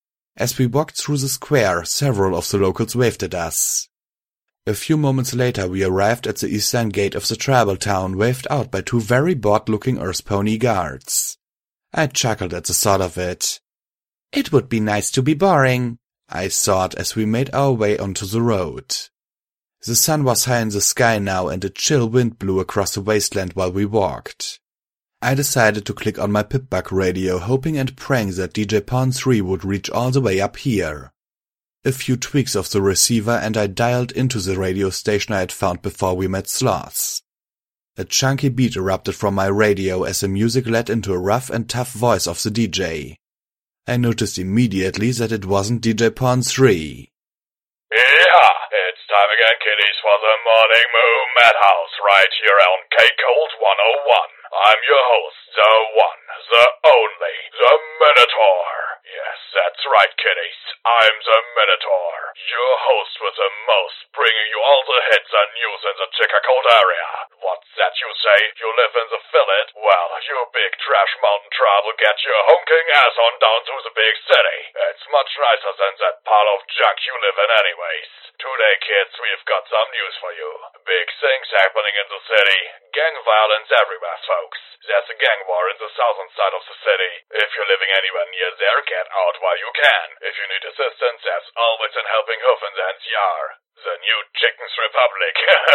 As we walked through the square, several of the locals waved at us. A few moments later we arrived at the eastern gate of the tribal town, waved out by 2 very bored-looking Earth pony guards. I chuckled at the thought of it. It would be nice to be boring, I thought as we made our way onto the road. The sun was high in the sky now and a chill wind blew across the wasteland while we walked. I decided to click on my Pip-Bug radio, hoping and praying that DJ Pawn 3 would reach all the way up here. A few tweaks of the receiver and I dialed into the radio station I had found before we met Sloths. A chunky beat erupted from my radio as the music led into a rough and tough voice of the DJ. I noticed immediately that it wasn't DJ Pawn 3. Yeah, it's time again, kiddies, for the Morning Moo Madhouse right here on K-Colt 101. I'm your host, the one, the only, the Minotaur. Yes, that's right, kiddies. I'm the Minotaur, your host with the most, bringing you all the hits and news in the Chickacold area. What's that you say? You live in the Phillit? Well, you big trash mountain trout will get your honking ass on down to the big city. It's much nicer than that pile of junk you live in anyways. Today, kids, we've got some news for you. Big things happening in the city. Gang violence everywhere, folks. There's a gang war in the southern side of the city. If you're living anywhere near there, get out while you can. If you need assistance, there's always an helping hoof in the NCR. The new Chicken's Republic.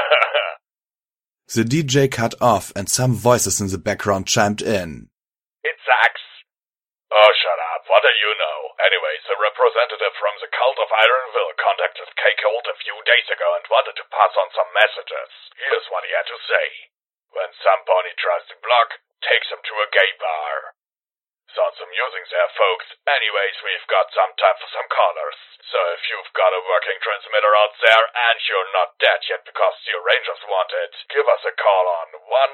The DJ cut off and some voices in the background chimed in. It's Axe. Oh, shut up. What do you know? Anyways, a representative from the Cult of Ironville contacted K-Colt a few days ago and wanted to pass on some messages. Here's what he had to say. When some pony tries to block, takes him to a gay bar. Sounds amusing there, folks. Anyways, we've got some time for some callers. So if you've got a working transmitter out there and you're not dead yet because Steel Rangers want it, give us a call on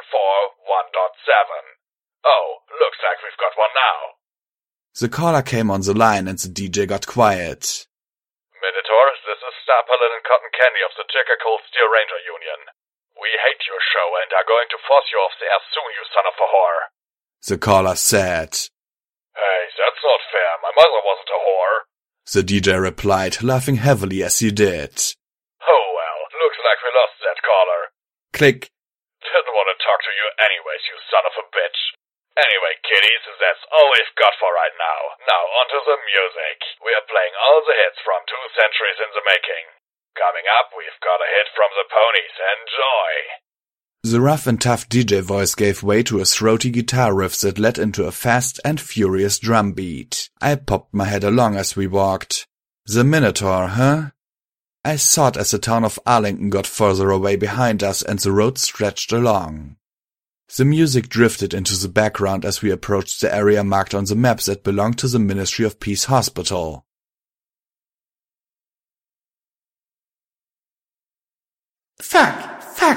141.7. Oh, looks like we've got one now. The caller came on the line and the DJ got quiet. Minotaur, this is Star Pellet and Cotton Candy of the Chickacold Steel Ranger Union. We hate your show and are going to force you off the air soon, you son of a whore. The caller said. Hey, that's not fair. My mother wasn't a whore. The DJ replied, laughing heavily as he did. Oh well, looks like we lost that caller. Click. Didn't want to talk to you anyways, you son of a bitch. Anyway, kiddies, that's all we've got for right now. Now onto the music. We are playing all the hits from 2 centuries in the making. Coming up, we've got a hit from the Ponies. Enjoy! The rough and tough DJ voice gave way to a throaty guitar riff that led into a fast and furious drum beat. I popped my head along as we walked. The Minotaur, huh? I thought as the town of Arlington got further away behind us and the road stretched along. The music drifted into the background as we approached the area marked on the maps that belonged to the Ministry of Peace Hospital. Fuck!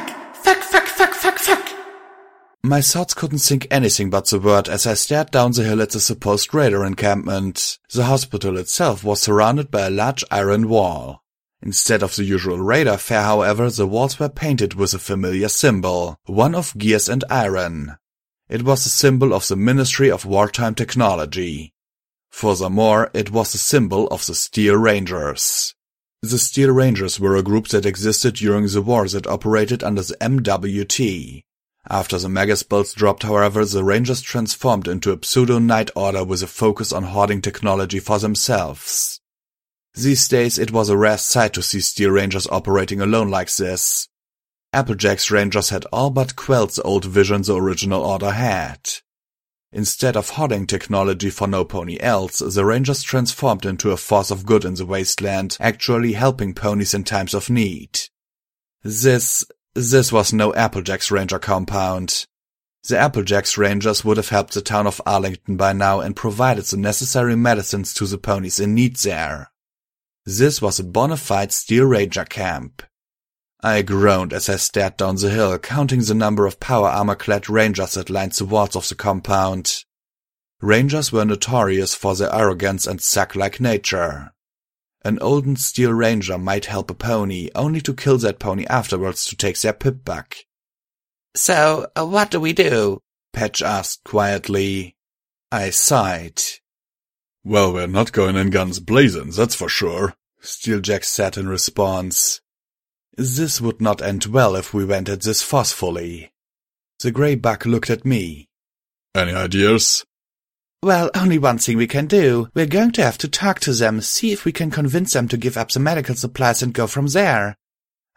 My thoughts couldn't think anything but the word as I stared down the hill at the supposed raider encampment. The hospital itself was surrounded by a large iron wall. Instead of the usual raider fare, however, the walls were painted with a familiar symbol, one of gears and iron. It was a symbol of the Ministry of Wartime Technology. Furthermore, it was a symbol of the Steel Rangers. The Steel Rangers were a group that existed during the war that operated under the MWT. After the Megaspells dropped, however, the Rangers transformed into a pseudo-Night Order with a focus on hoarding technology for themselves. These days it was a rare sight to see Steel Rangers operating alone like this. Applejack's Rangers had all but quelled the old vision the original order had. Instead of hoarding technology for no pony else, the Rangers transformed into a force of good in the wasteland, actually helping ponies in times of need. This was no Applejack's Ranger compound. The Applejack's Rangers would have helped the town of Arlington by now and provided the necessary medicines to the ponies in need there. This was a bona fide Steel Ranger camp. I groaned as I stared down the hill, counting the number of power armor-clad Rangers that lined the walls of the compound. Rangers were notorious for their arrogance and suck-like nature. An olden Steel Ranger might help a pony, only to kill that pony afterwards to take their Pip-Bug. So, what do we do? Patch asked quietly. I sighed. Well, we're not going in guns blazing, that's for sure, Steeljack said in response. This would not end well if we went at this forcefully. The grey bug looked at me. Any ideas? Well, only one thing we can do. We're going to have to talk to them, see if we can convince them to give up the medical supplies and go from there.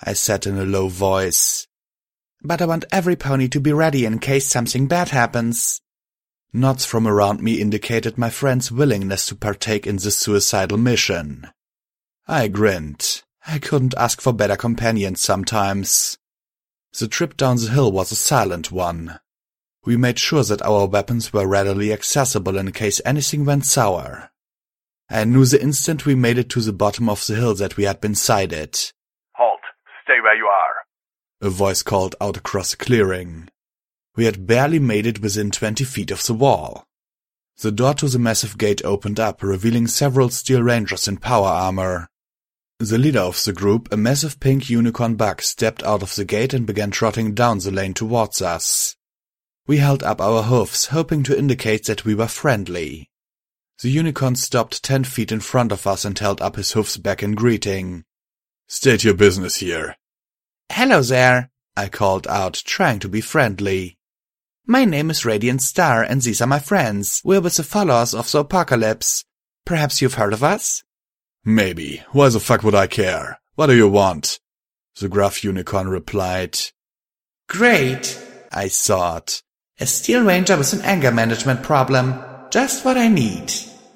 I said in a low voice. But I want every pony to be ready in case something bad happens. Nods from around me indicated my friend's willingness to partake in this suicidal mission. I grinned. I couldn't ask for better companions sometimes. The trip down the hill was a silent one. We made sure that our weapons were readily accessible in case anything went sour. I knew the instant we made it to the bottom of the hill that we had been sighted. Halt! Stay where you are! A voice called out across the clearing. We had barely made it within 20 feet of the wall. The door to the massive gate opened up, revealing several Steel Rangers in power armor. The leader of the group, a massive pink unicorn buck, stepped out of the gate and began trotting down the lane towards us. We held up our hoofs, hoping to indicate that we were friendly. The unicorn stopped 10 feet in front of us and held up his hoofs back in greeting. State your business here. Hello there, I called out, trying to be friendly. My name is Radiant Star, and these are my friends. We're with the followers of the Apocalypse. Perhaps you've heard of us? Maybe. Why the fuck would I care? What do you want? The gruff unicorn replied. Great, I thought. A Steel Ranger with an anger management problem. Just what I need.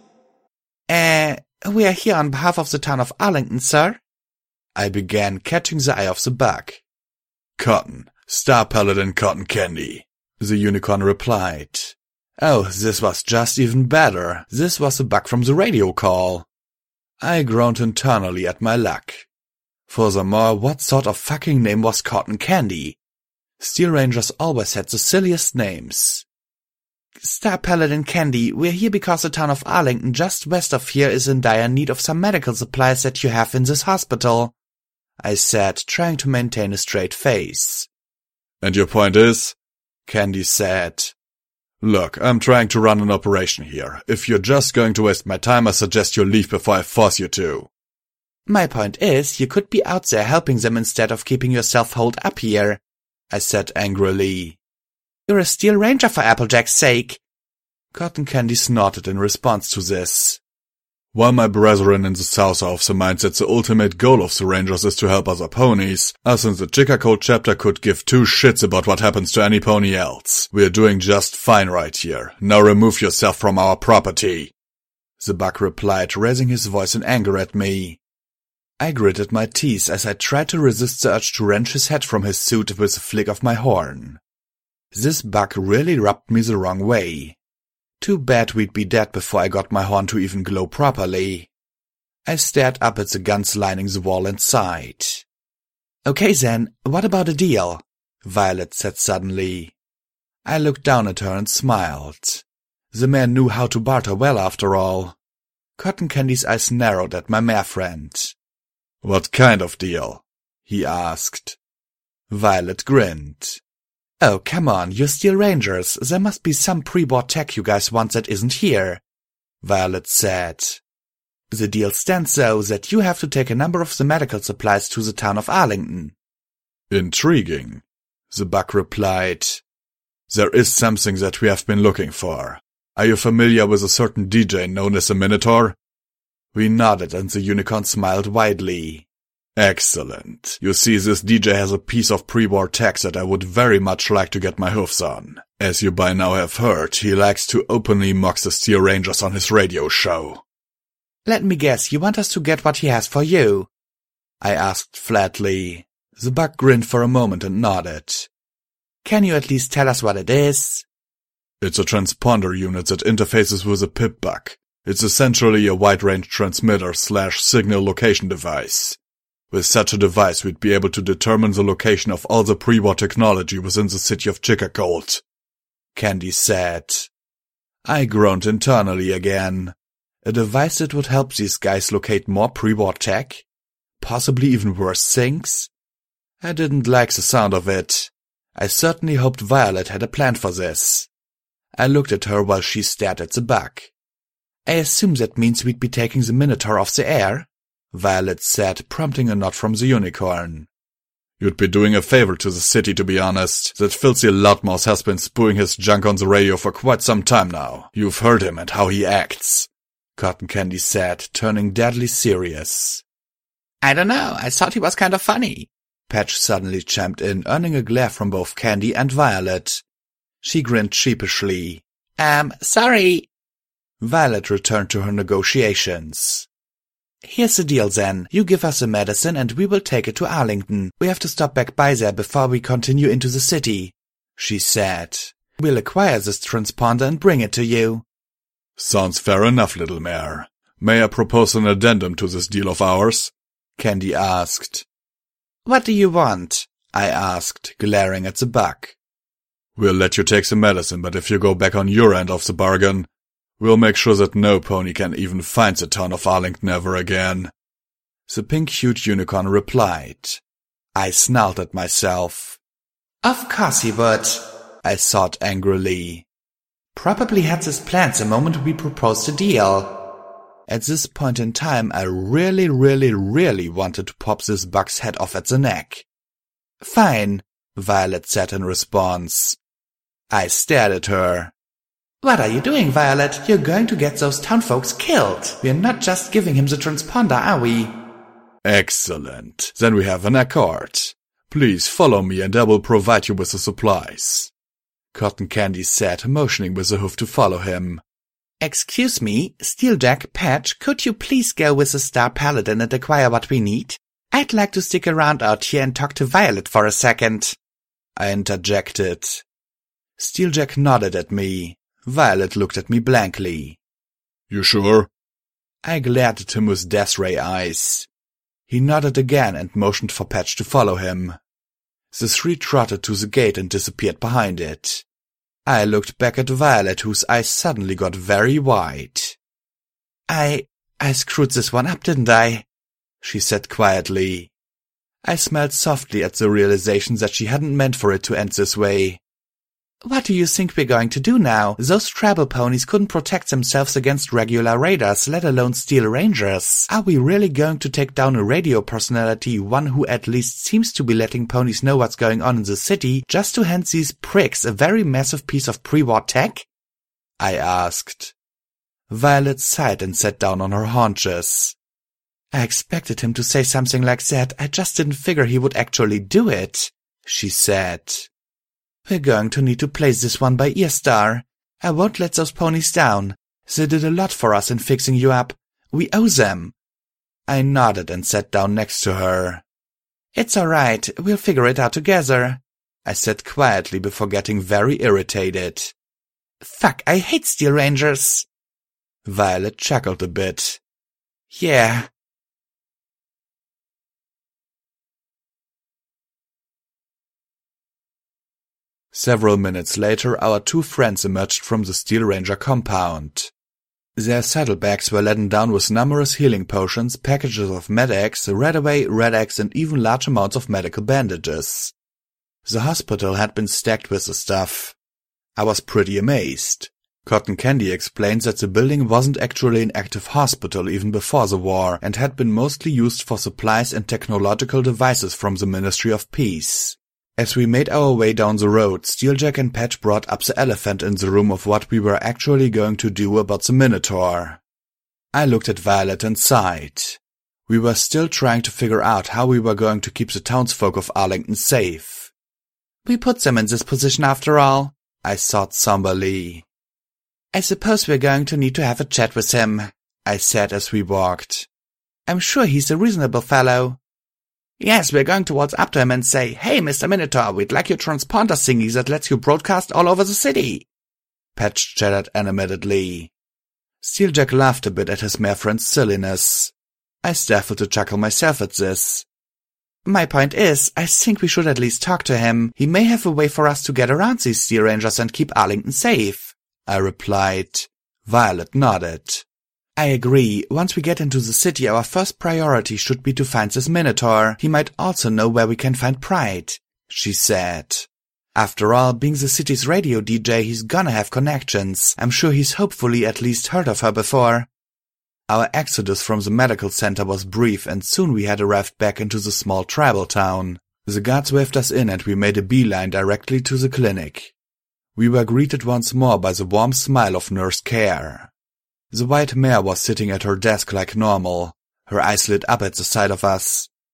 We are here on behalf of the town of Arlington, sir. I began, catching the eye of the buck. Cotton. Star Paladin Cotton Candy. The unicorn replied. Oh, this was just even better. This was the buck from the radio call. I groaned internally at my luck. Furthermore, what sort of fucking name was Cotton Candy? Steel Rangers always had the silliest names. Star Paladin Candy, we're here because the town of Arlington just west of here is in dire need of some medical supplies that you have in this hospital, I said, trying to maintain a straight face. And your point is? Candy said. Look, I'm trying to run an operation here. If you're just going to waste my time, I suggest you leave before I force you to. My point is, you could be out there helping them instead of keeping yourself holed up here, I said angrily. You're a Steel Ranger for Applejack's sake. Cotton Candy snorted in response to this. While my brethren in the South are of the mind that the ultimate goal of the Rangers is to help other ponies, us in the Chickacold chapter could give two shits about what happens to any pony else. We're doing just fine right here. Now remove yourself from our property. The buck replied, raising his voice in anger at me. I gritted my teeth as I tried to resist the urge to wrench his head from his suit with a flick of my horn. This buck really rubbed me the wrong way. Too bad we'd be dead before I got my horn to even glow properly. I stared up at the guns lining the wall and sighed. Okay then, what about a deal? Violet said suddenly. I looked down at her and smiled. The man knew how to barter well after all. Cotton Candy's eyes narrowed at my mare friend. What kind of deal? He asked. Violet grinned. Oh, come on, you're Steel Rangers. There must be some pre-board tech you guys want that isn't here, Violet said. The deal stands so that you have to take a number of the medical supplies to the town of Arlington. Intriguing, the buck replied. There is something that we have been looking for. Are you familiar with a certain DJ known as a Minotaur? We nodded and the unicorn smiled widely. Excellent. You see, this DJ has a piece of pre-war tech that I would very much like to get my hoofs on. As you by now have heard, he likes to openly mock the Steel Rangers on his radio show. Let me guess, you want us to get what he has for you? I asked flatly. The buck grinned for a moment and nodded. Can you at least tell us what it is? It's a transponder unit that interfaces with a pip buck. It's essentially a wide-range transmitter/signal location device. With such a device, we'd be able to determine the location of all the pre-war technology within the city of Chickacold, Candy said. I groaned internally again. A device that would help these guys locate more pre-war tech? Possibly even worse things? I didn't like the sound of it. I certainly hoped Violet had a plan for this. I looked at her while she stared at the buck. I assume that means we'd be taking the Minotaur off the air? Violet said, prompting a nod from the unicorn. You'd be doing a favor to the city, to be honest. That filthy loudmouth has been spewing his junk on the radio for quite some time now. You've heard him and how he acts, Cotton Candy said, turning deadly serious. I don't know, I thought he was kind of funny, Patch suddenly chimed in, earning a glare from both Candy and Violet. She grinned sheepishly. Sorry. Violet returned to her negotiations. Here's the deal then. You give us the medicine and we will take it to Arlington. We have to stop back by there before we continue into the city, she said. We'll acquire this transponder and bring it to you. Sounds fair enough, little mare. May I propose an addendum to this deal of ours? Candy asked. What do you want? I asked, glaring at the buck. We'll let you take the medicine, but if you go back on your end of the bargain, we'll make sure that no pony can even find the town of Arlington ever again. The pink-hued unicorn replied. I snarled at myself. Of course he would, I thought angrily. Probably had this planned the moment we proposed the deal. At this point in time, I really wanted to pop this buck's head off at the neck. Fine, Violet said in response. I stared at her. What are you doing, Violet? You're going to get those town folks killed. We're not just giving him the transponder, are we? Excellent. Then we have an accord. Please follow me and I will provide you with the supplies. Cotton Candy said, motioning with a hoof to follow him. Excuse me, Steeljack, Patch, could you please go with the Star Paladin and acquire what we need? I'd like to stick around out here and talk to Violet for a second. I interjected. Steeljack nodded at me. Violet looked at me blankly. You sure? I glared at him with death ray eyes. He nodded again and motioned for Patch to follow him. The three trotted to the gate and disappeared behind it. I looked back at Violet, whose eyes suddenly got very wide. I screwed this one up, didn't I? She said quietly. I smiled softly at the realization that she hadn't meant for it to end this way. What do you think we're going to do now? Those travel ponies couldn't protect themselves against regular raiders, let alone Steel Rangers. Are we really going to take down a radio personality, one who at least seems to be letting ponies know what's going on in the city, just to hand these pricks a very massive piece of pre-war tech? I asked. Violet sighed and sat down on her haunches. I expected him to say something like that. I just didn't figure he would actually do it, she said. We're going to need to place this one by ear, Star. I won't let those ponies down. They did a lot for us in fixing you up. We owe them. I nodded and sat down next to her. It's all right. We'll figure it out together, I said quietly before getting very irritated. Fuck, I hate Steel Rangers. Violet chuckled a bit. Yeah. Several minutes later, our two friends emerged from the Steel Ranger compound. Their saddlebags were laden down with numerous healing potions, packages of Med-X, Red-X, and even large amounts of medical bandages. The hospital had been stacked with the stuff. I was pretty amazed. Cotton Candy explained that the building wasn't actually an active hospital even before the war, and had been mostly used for supplies and technological devices from the Ministry of Peace. As we made our way down the road, Steeljack and Patch brought up the elephant in the room of what we were actually going to do about the Minotaur. I looked at Violet and sighed. We were still trying to figure out how we were going to keep the townsfolk of Arlington safe. We put them in this position after all, I thought somberly. I suppose we're going to need to have a chat with him, I said as we walked. I'm sure he's a reasonable fellow. Yes, we're going to waltz up to him and say, "Hey, Mr. Minotaur, we'd like your transponder thingy that lets you broadcast all over the city." Patch chattered animatedly. Steeljack laughed a bit at his mare friend's silliness. I stifled a chuckle myself at this. My point is, I think we should at least talk to him. He may have a way for us to get around these Steel Rangers and keep Arlington safe, I replied. Violet nodded. I agree. Once we get into the city, our first priority should be to find this Minotaur. He might also know where we can find Pride, she said. After all, being the city's radio DJ, he's gonna have connections. I'm sure he's hopefully at least heard of her before. Our exodus from the medical center was brief, and soon we had arrived back into the small tribal town. The guards waved us in and we made a beeline directly to the clinic. We were greeted once more by the warm smile of Nurse Care. The white mare was sitting at her desk like normal, her eyes lit up at the sight of us.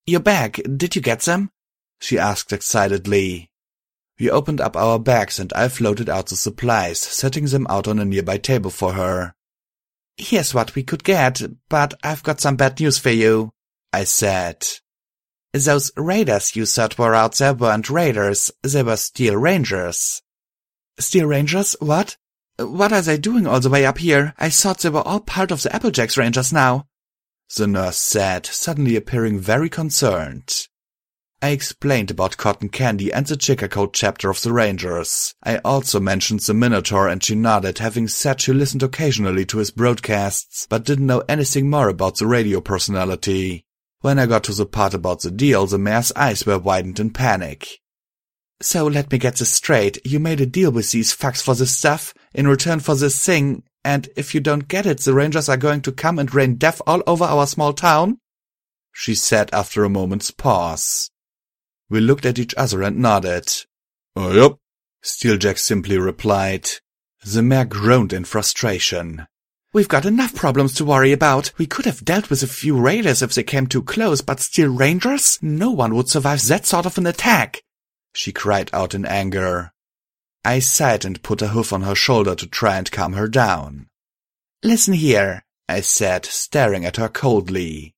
Your bag, did you get them? She asked excitedly. We opened up our bags and I floated out the supplies, setting them out on a nearby table for her. Here's what we could get, but I've got some bad news for you, I said. Those raiders you thought were out there weren't raiders, they were Steel Rangers. Steel Rangers? What? What are they doing all the way up here? I thought they were all part of the Applejack's Rangers now, the nurse said, suddenly appearing very concerned. I explained about Cotton Candy and the Chickacoat chapter of the Rangers. I also mentioned the Minotaur and she nodded, having said she listened occasionally to his broadcasts, but didn't know anything more about the radio personality. When I got to the part about the deal, the mayor's eyes were widened in panic. So let me get this straight. You made a deal with these fucks for this stuff, in return for this thing, and if you don't get it, the Rangers are going to come and rain death all over our small town? She said after a moment's pause. We looked at each other and nodded. Yep, Steeljack simply replied. The mayor groaned in frustration. We've got enough problems to worry about. We could have dealt with a few raiders if they came too close, but Steel Rangers? No one would survive that sort of an attack, she cried out in anger. I sighed and put a hoof on her shoulder to try and calm her down. Listen here, I said, staring at her coldly.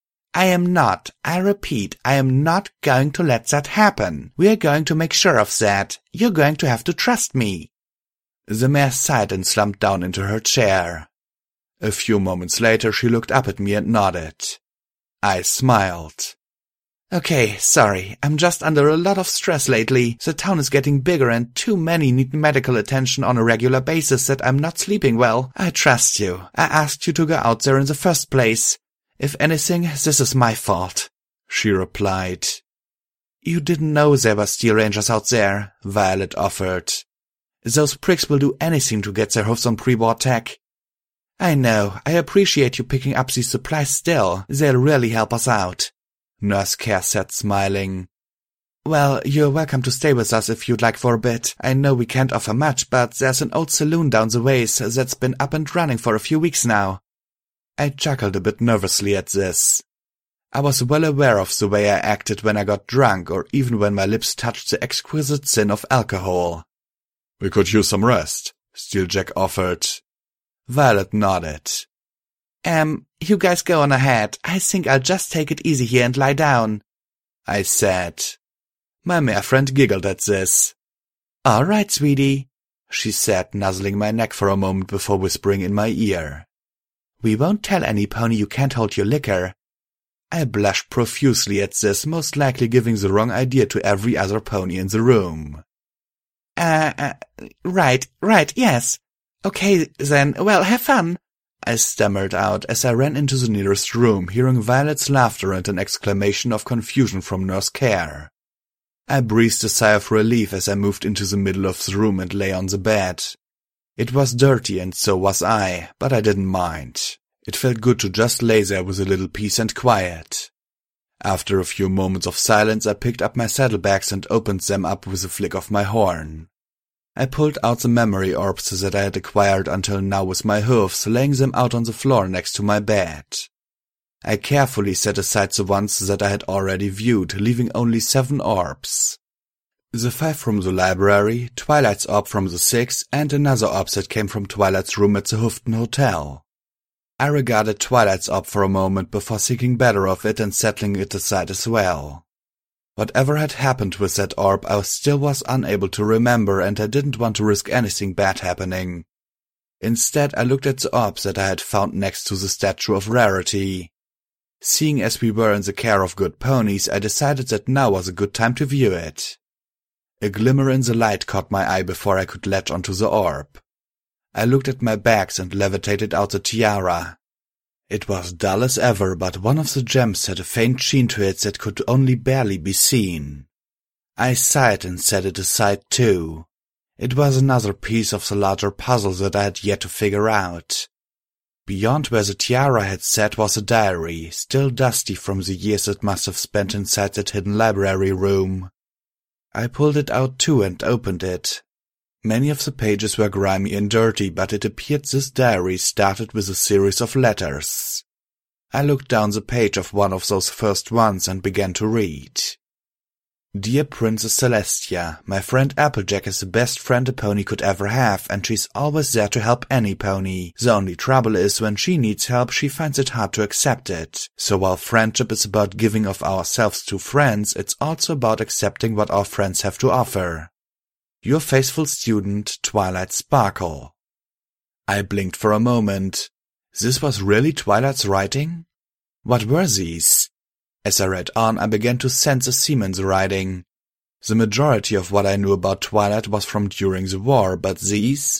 I repeat, I am not going to let that happen. We are going to make sure of that. You're going to have to trust me. The mayor sighed and slumped down into her chair. A few moments later she looked up at me and nodded. I smiled. Okay, sorry, I'm just under a lot of stress lately. The town is getting bigger and too many need medical attention on a regular basis that I'm not sleeping well. I trust you. I asked you to go out there in the first place. If anything, this is my fault, she replied. You didn't know there were Steel Rangers out there, Violet offered. Those pricks will do anything to get their hoofs on pre-war tech. I know, I appreciate you picking up these supplies still. They'll really help us out, Nurse Care said, smiling. Well, you're welcome to stay with us if you'd like for a bit. I know we can't offer much, but there's an old saloon down the ways that's been up and running for a few weeks now. I chuckled a bit nervously at this. I was well aware of the way I acted when I got drunk or even when my lips touched the exquisite sin of alcohol. We could use some rest, Steeljack offered. Violet nodded. You guys go on ahead. I think I'll just take it easy here and lie down, I said. My mare friend giggled at this. All right, sweetie, she said, nuzzling my neck for a moment before whispering in my ear. We won't tell any pony you can't hold your liquor. I blushed profusely at this, most likely giving the wrong idea to every other pony in the room. Right, yes. Okay, then, well, have fun, I stammered out as I ran into the nearest room, hearing Violet's laughter and an exclamation of confusion from Nurse Care. I breathed a sigh of relief as I moved into the middle of the room and lay on the bed. It was dirty and so was I, but I didn't mind. It felt good to just lay there with a little peace and quiet. After a few moments of silence, I picked up my saddlebags and opened them up with a flick of my horn. I pulled out the memory orbs that I had acquired until now with my hooves, laying them out on the floor next to my bed. I carefully set aside the ones that I had already viewed, leaving only 7 orbs. The 5 from the library, Twilight's orb from the 6, and another orb that came from Twilight's room at the Hoofton Hotel. I regarded Twilight's orb for a moment before thinking better of it and settling it aside as well. Whatever had happened with that orb, I still was unable to remember, and I didn't want to risk anything bad happening. Instead, I looked at the orbs that I had found next to the Statue of Rarity. Seeing as we were in the care of good ponies, I decided that now was a good time to view it. A glimmer in the light caught my eye before I could latch onto the orb. I looked at my bags and levitated out the tiara. It was dull as ever, but one of the gems had a faint sheen to it that could only barely be seen. I sighed and set it aside too. It was another piece of the larger puzzle that I had yet to figure out. Beyond where the tiara had sat was a diary, still dusty from the years it must have spent inside that hidden library room. I pulled it out too and opened it. Many of the pages were grimy and dirty, but it appeared this diary started with a series of letters. I looked down the page of one of those first ones and began to read. Dear Princess Celestia, my friend Applejack is the best friend a pony could ever have, and she's always there to help any pony. The only trouble is when she needs help, she finds it hard to accept it. So while friendship is about giving of ourselves to friends, it's also about accepting what our friends have to offer. Your faithful student, Twilight Sparkle. I blinked for a moment. This was really Twilight's writing? What were these? As I read on, I began to sense a theme in the writing. The majority of what I knew about Twilight was from during the war, but these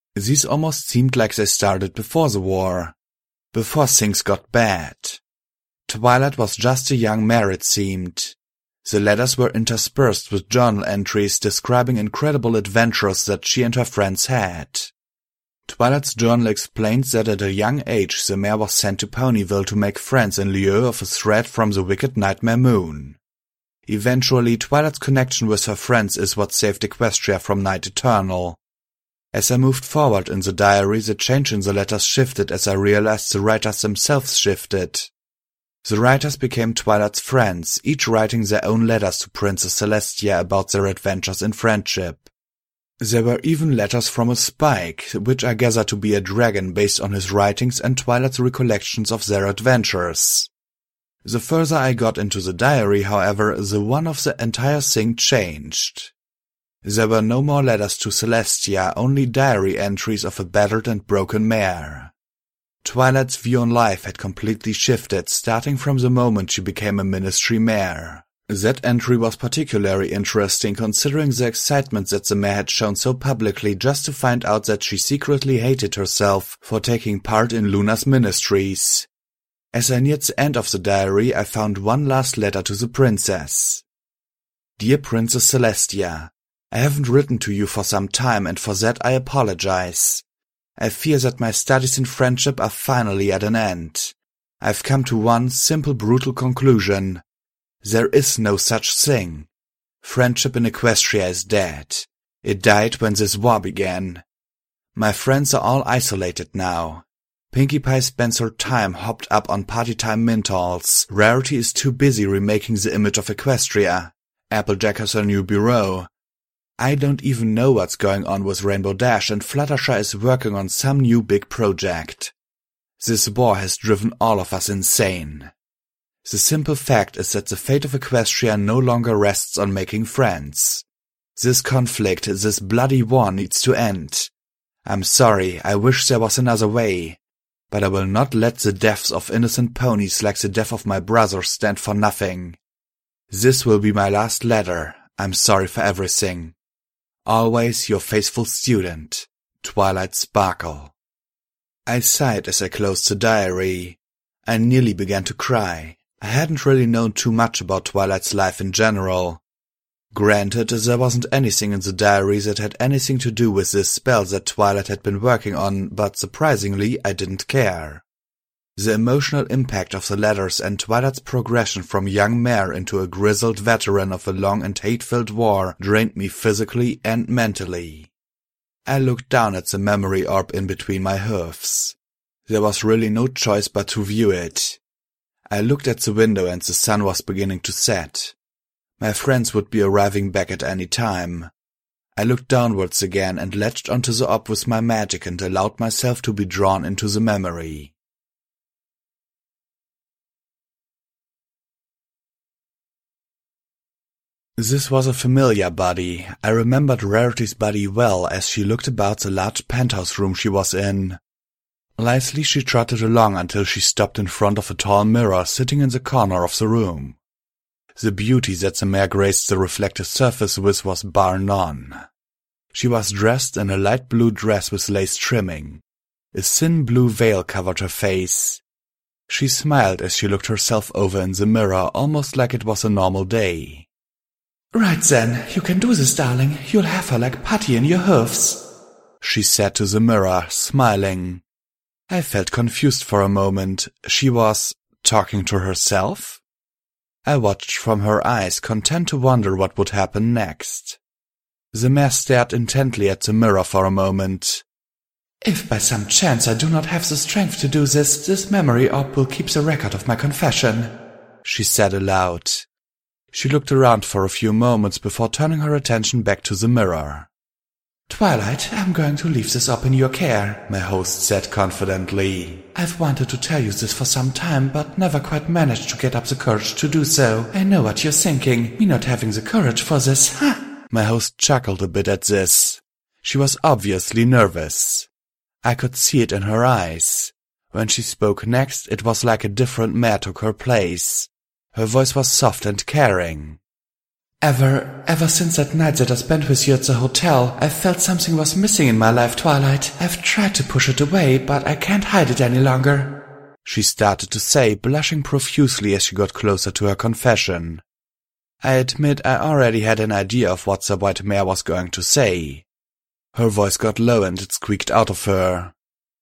almost seemed like they started before the war. Before things got bad. Twilight was just a young mare, it seemed. The letters were interspersed with journal entries describing incredible adventures that she and her friends had. Twilight's journal explains that at a young age the mare was sent to Ponyville to make friends in lieu of a threat from the wicked Nightmare Moon. Eventually, Twilight's connection with her friends is what saved Equestria from Night Eternal. As I moved forward in the diary, the change in the letters shifted as I realized the writers themselves shifted. The writers became Twilight's friends, each writing their own letters to Princess Celestia about their adventures in friendship. There were even letters from a Spike, which I gather to be a dragon based on his writings and Twilight's recollections of their adventures. The further I got into the diary, however, the one of the entire thing changed. There were no more letters to Celestia, only diary entries of a battered and broken mare. Twilight's view on life had completely shifted, starting from the moment she became a ministry mare. That entry was particularly interesting considering the excitement that the mare had shown so publicly just to find out that she secretly hated herself for taking part in Luna's ministries. As I neared the end of the diary, I found one last letter to the princess. Dear Princess Celestia, I haven't written to you for some time and for that I apologize. I fear that my studies in friendship are finally at an end. I've come to one simple brutal conclusion. There is no such thing. Friendship in Equestria is dead. It died when this war began. My friends are all isolated now. Pinkie Pie spends her time hopped up on party-time Mintalls. Rarity is too busy remaking the image of Equestria. Applejack has her new bureau. I don't even know what's going on with Rainbow Dash, and Fluttershy is working on some new big project. This war has driven all of us insane. The simple fact is that the fate of Equestria no longer rests on making friends. This conflict, this bloody war needs to end. I'm sorry, I wish there was another way. But I will not let the deaths of innocent ponies like the death of my brother stand for nothing. This will be my last letter. I'm sorry for everything. Always your faithful student, Twilight Sparkle. I sighed as I closed the diary. I nearly began to cry. I hadn't really known too much about Twilight's life in general. Granted, there wasn't anything in the diary that had anything to do with this spell that Twilight had been working on, but surprisingly, I didn't care. The emotional impact of the letters and Twilight's progression from young mare into a grizzled veteran of a long and hate-filled war drained me physically and mentally. I looked down at the memory orb in between my hoofs. There was really no choice but to view it. I looked at the window and the sun was beginning to set. My friends would be arriving back at any time. I looked downwards again and latched onto the orb with my magic and allowed myself to be drawn into the memory. This was a familiar body. I remembered Rarity's body well as she looked about the large penthouse room she was in. Lithely she trotted along until she stopped in front of a tall mirror sitting in the corner of the room. The beauty that the mare graced the reflective surface with was bar none. She was dressed in a light blue dress with lace trimming. A thin blue veil covered her face. She smiled as she looked herself over in the mirror, almost like it was a normal day. Right then, you can do this, darling. You'll have her like putty in your hoofs, she said to the mirror, smiling. I felt confused for a moment. She was talking to herself? I watched from her eyes, content to wonder what would happen next. The mare stared intently at the mirror for a moment. If by some chance I do not have the strength to do this memory orb will keep the record of my confession, she said aloud. She looked around for a few moments before turning her attention back to the mirror. Twilight, I'm going to leave this up in your care, my host said confidently. I've wanted to tell you this for some time, but never quite managed to get up the courage to do so. I know what you're thinking, me not having the courage for this, huh? My host chuckled a bit at this. She was obviously nervous. I could see it in her eyes. When she spoke next, it was like a different mare took her place. Her voice was soft and caring. Ever since that night that I spent with you at the hotel, I felt something was missing in my life, Twilight. I've tried to push it away, but I can't hide it any longer, she started to say, blushing profusely as she got closer to her confession. I admit I already had an idea of what the white mare was going to say. Her voice got low and it squeaked out of her.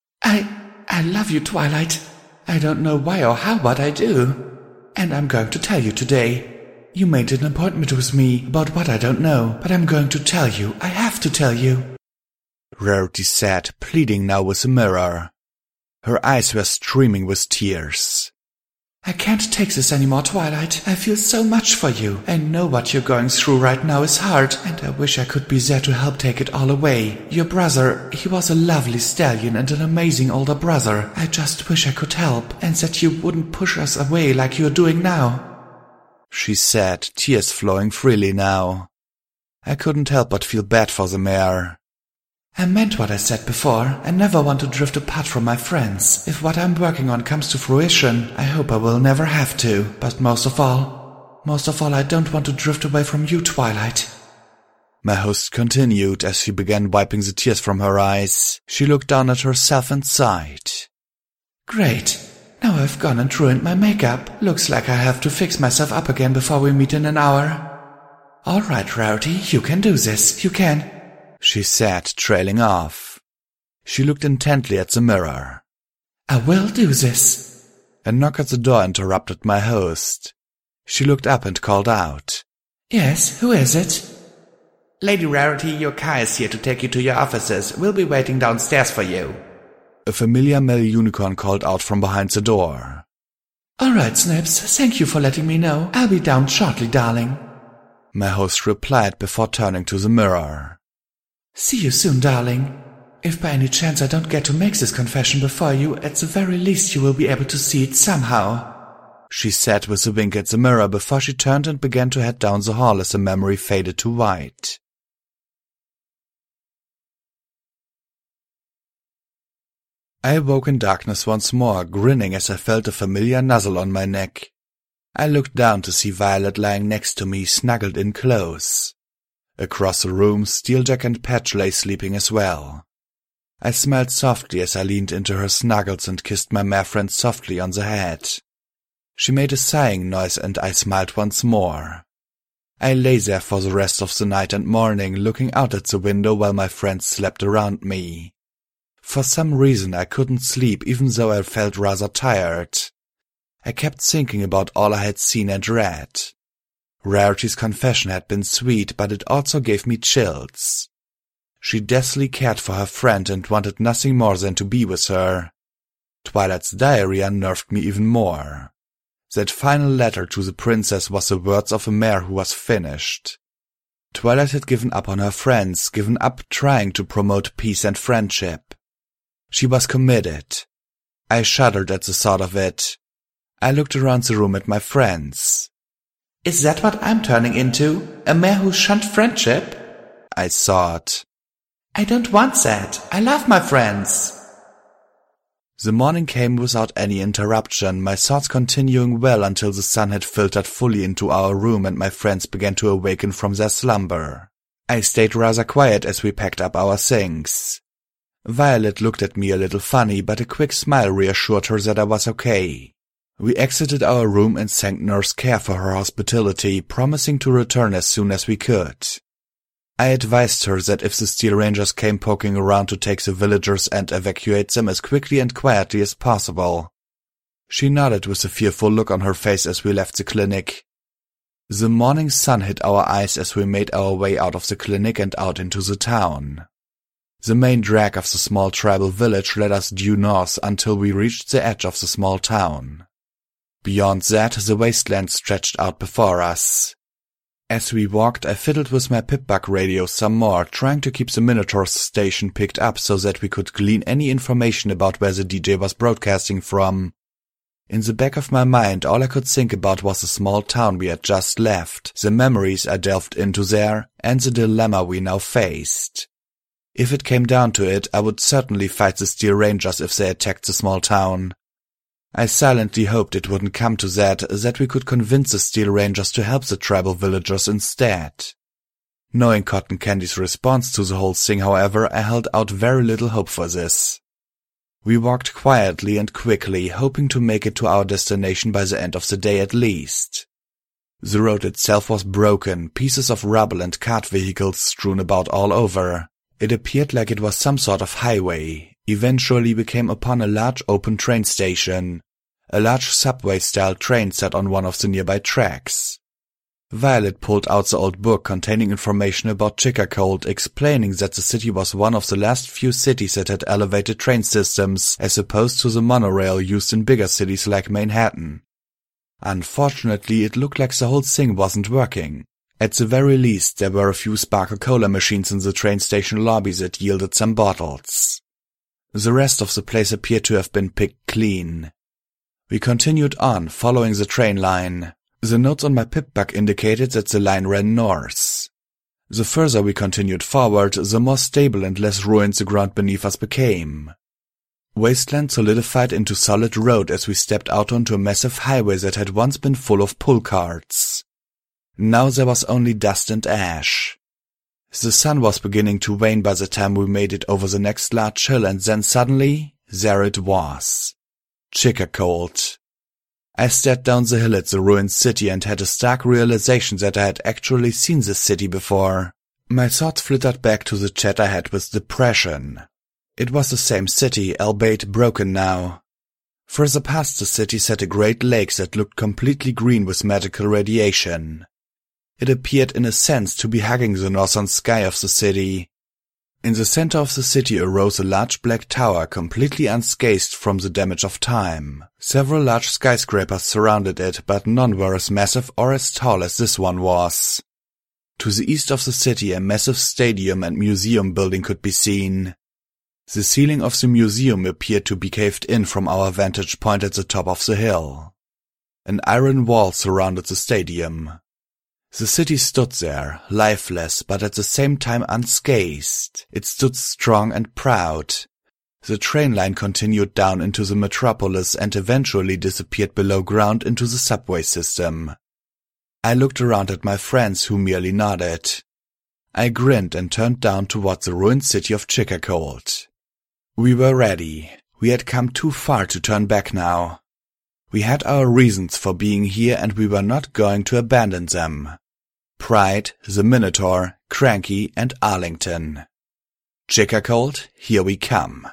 I love you, Twilight. I don't know why or how, but I do. And I'm going to tell you today. You made an appointment with me about what I don't know, but I'm going to tell you. I have to tell you, Rarity said, pleading now with the mirror. Her eyes were streaming with tears. I can't take this anymore, Twilight. I feel so much for you. I know what you're going through right now is hard, and I wish I could be there to help take it all away. Your brother, he was a lovely stallion and an amazing older brother. I just wish I could help, and that you wouldn't push us away like you're doing now, she said, tears flowing freely now. I couldn't help but feel bad for the mare. I meant what I said before. I never want to drift apart from my friends. If what I'm working on comes to fruition, I hope I will never have to. But most of all, I don't want to drift away from you, Twilight. My host continued as she began wiping the tears from her eyes. She looked down at herself and sighed. Great. Now I've gone and ruined my makeup. Looks like I have to fix myself up again before we meet in an hour. All right, Rarity, you can do this. You can, she said, trailing off. She looked intently at the mirror. I will do this. A knock at the door interrupted my host. She looked up and called out. Yes, who is it? Lady Rarity, your car is here to take you to your offices. We'll be waiting downstairs for you. A familiar male unicorn called out from behind the door. All right, Snips, thank you for letting me know. I'll be down shortly, darling, my host replied before turning to the mirror. See you soon, darling. If by any chance I don't get to make this confession before you, at the very least you will be able to see it somehow, she said with a wink at the mirror before she turned and began to head down the hall as the memory faded to white. I awoke in darkness once more, grinning as I felt a familiar nuzzle on my neck. I looked down to see Violet lying next to me, snuggled in close. Across the room, Steeljack and Patch lay sleeping as well. I smiled softly as I leaned into her snuggles and kissed my mare friend softly on the head. She made a sighing noise and I smiled once more. I lay there for the rest of the night and morning, looking out at the window while my friends slept around me. For some reason I couldn't sleep even though I felt rather tired. I kept thinking about all I had seen and read. Rarity's confession had been sweet, but it also gave me chills. She deathly cared for her friend and wanted nothing more than to be with her. Twilight's diary unnerved me even more. That final letter to the princess was the words of a mare who was finished. Twilight had given up on her friends, given up trying to promote peace and friendship. She was committed. I shuddered at the thought of it. I looked around the room at my friends. Is that what I'm turning into? A mare who shunned friendship? I thought. I don't want that. I love my friends. The morning came without any interruption, my thoughts continuing well until the sun had filtered fully into our room and my friends began to awaken from their slumber. I stayed rather quiet as we packed up our things. Violet looked at me a little funny, but a quick smile reassured her that I was okay. We exited our room and thanked Nurse Care for her hospitality, promising to return as soon as we could. I advised her that if the Steel Rangers came poking around to take the villagers and evacuate them as quickly and quietly as possible. She nodded with a fearful look on her face as we left the clinic. The morning sun hit our eyes as we made our way out of the clinic and out into the town. The main drag of the small tribal village led us due north until we reached the edge of the small town. Beyond that, the wasteland stretched out before us. As we walked, I fiddled with my pip-bug radio some more, trying to keep the Minotaur's station picked up so that we could glean any information about where the DJ was broadcasting from. In the back of my mind, all I could think about was the small town we had just left, the memories I delved into there, and the dilemma we now faced. If it came down to it, I would certainly fight the Steel Rangers if they attacked the small town. I silently hoped it wouldn't come to that we could convince the Steel Rangers to help the tribal villagers instead. Knowing Cotton Candy's response to the whole thing, however, I held out very little hope for this. We walked quietly and quickly, hoping to make it to our destination by the end of the day at least. The road itself was broken, pieces of rubble and cart vehicles strewn about all over. It appeared like it was some sort of highway. Eventually we came upon a large open train station. A large subway-style train sat on one of the nearby tracks. Violet pulled out the old book containing information about Chickacold, explaining that the city was one of the last few cities that had elevated train systems, as opposed to the monorail used in bigger cities like Manhattan. Unfortunately, it looked like the whole thing wasn't working. At the very least, there were a few Sparkle Cola machines in the train station lobby that yielded some bottles. The rest of the place appeared to have been picked clean. We continued on, following the train line. The notes on my pip-bug indicated that the line ran north. The further we continued forward, the more stable and less ruined the ground beneath us became. Wasteland solidified into solid road as we stepped out onto a massive highway that had once been full of pull carts. Now there was only dust and ash. The sun was beginning to wane by the time we made it over the next large hill, and then suddenly, there it was. Chickacold. I stared down the hill at the ruined city and had a stark realization that I had actually seen this city before. My thoughts flittered back to the chat I had with Depression. It was the same city, albeit broken now. Further past the city sat a great lake that looked completely green with magical radiation. It appeared in a sense to be hugging the northern sky of the city. In the center of the city arose a large black tower completely unscathed from the damage of time. Several large skyscrapers surrounded it, but none were as massive or as tall as this one was. To the east of the city, a massive stadium and museum building could be seen. The ceiling of the museum appeared to be caved in from our vantage point at the top of the hill. An iron wall surrounded the stadium. The city stood there, lifeless, but at the same time unscathed. It stood strong and proud. The train line continued down into the metropolis and eventually disappeared below ground into the subway system. I looked around at my friends, who merely nodded. I grinned and turned down toward the ruined city of Chickacold. We were ready. We had come too far to turn back now. We had our reasons for being here, and we were not going to abandon them. Pride, the Minotaur, Cranky, and Arlington. Chickacold, here we come.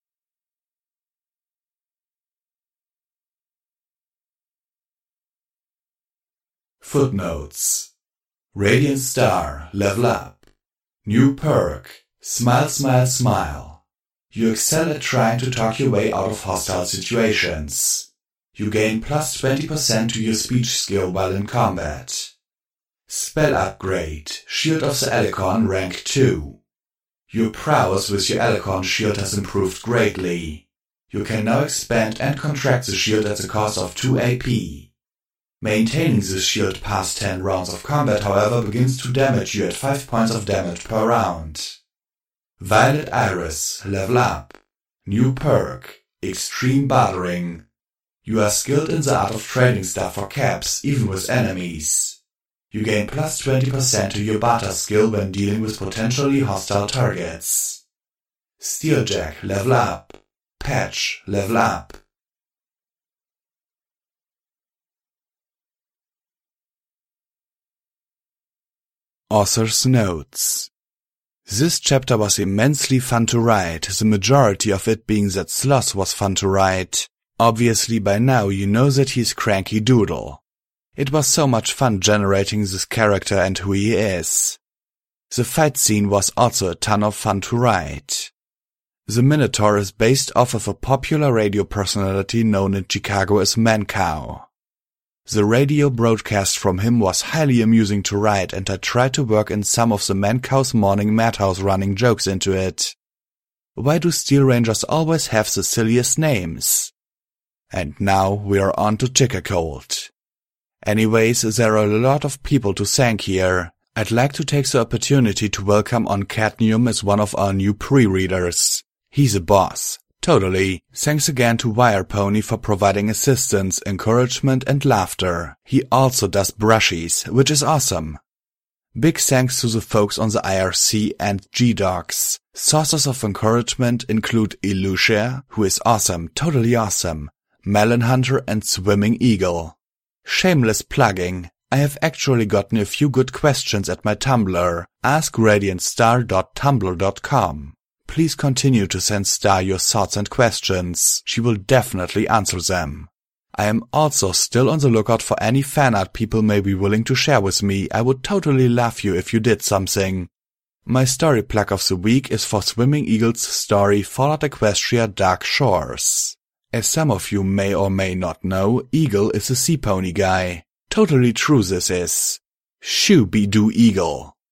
Footnotes. Radiant Star, level up. New perk, Smile, Smile, Smile. You excel at trying to talk your way out of hostile situations. You gain plus 20% to your speech skill while in combat. Spell upgrade, Shield of the Alicorn rank 2. Your prowess with your Alicorn shield has improved greatly. You can now expand and contract the shield at the cost of 2 AP. Maintaining this shield past 10 rounds of combat, however, begins to damage you at 5 points of damage per round. Violet Iris, level up. New perk, Extreme Bartering. You are skilled in the art of trading stuff for caps, even with enemies. You gain plus 20% to your barter skill when dealing with potentially hostile targets. Steeljack, level up. Patch, level up. Author's notes. This chapter was immensely fun to write, the majority of it being that Sloth was fun to write. Obviously by now you know that he's Cranky Doodle. It was so much fun generating this character and who he is. The fight scene was also a ton of fun to write. The Minotaur is based off of a popular radio personality known in Chicago as Mancow. The radio broadcast from him was highly amusing to write, and I tried to work in some of the Mancow's morning madhouse running jokes into it. Why do Steel Rangers always have the silliest names? And now we are on to Ticker Cold. Anyways, there are a lot of people to thank here. I'd like to take the opportunity to welcome on Cadmium as one of our new pre-readers. He's a boss. Totally. Thanks again to Wirepony for providing assistance, encouragement and laughter. He also does brushies, which is awesome. Big thanks to the folks on the IRC and G-Docs. Sources of encouragement include Elucia, who is awesome, totally awesome, Melon Hunter and Swimming Eagle. Shameless plugging. I have actually gotten a few good questions at my Tumblr, askradiantstar.tumblr.com. Please continue to send Star your thoughts and questions. She will definitely answer them. I am also still on the lookout for any fan art people may be willing to share with me. I would totally love you if you did something. My story plug of the week is for Swimming Eagle's story Fallout Equestria Dark Shores. As some of you may or may not know, Eagle is a sea pony guy. Totally true this is. Shoo-be-doo Eagle.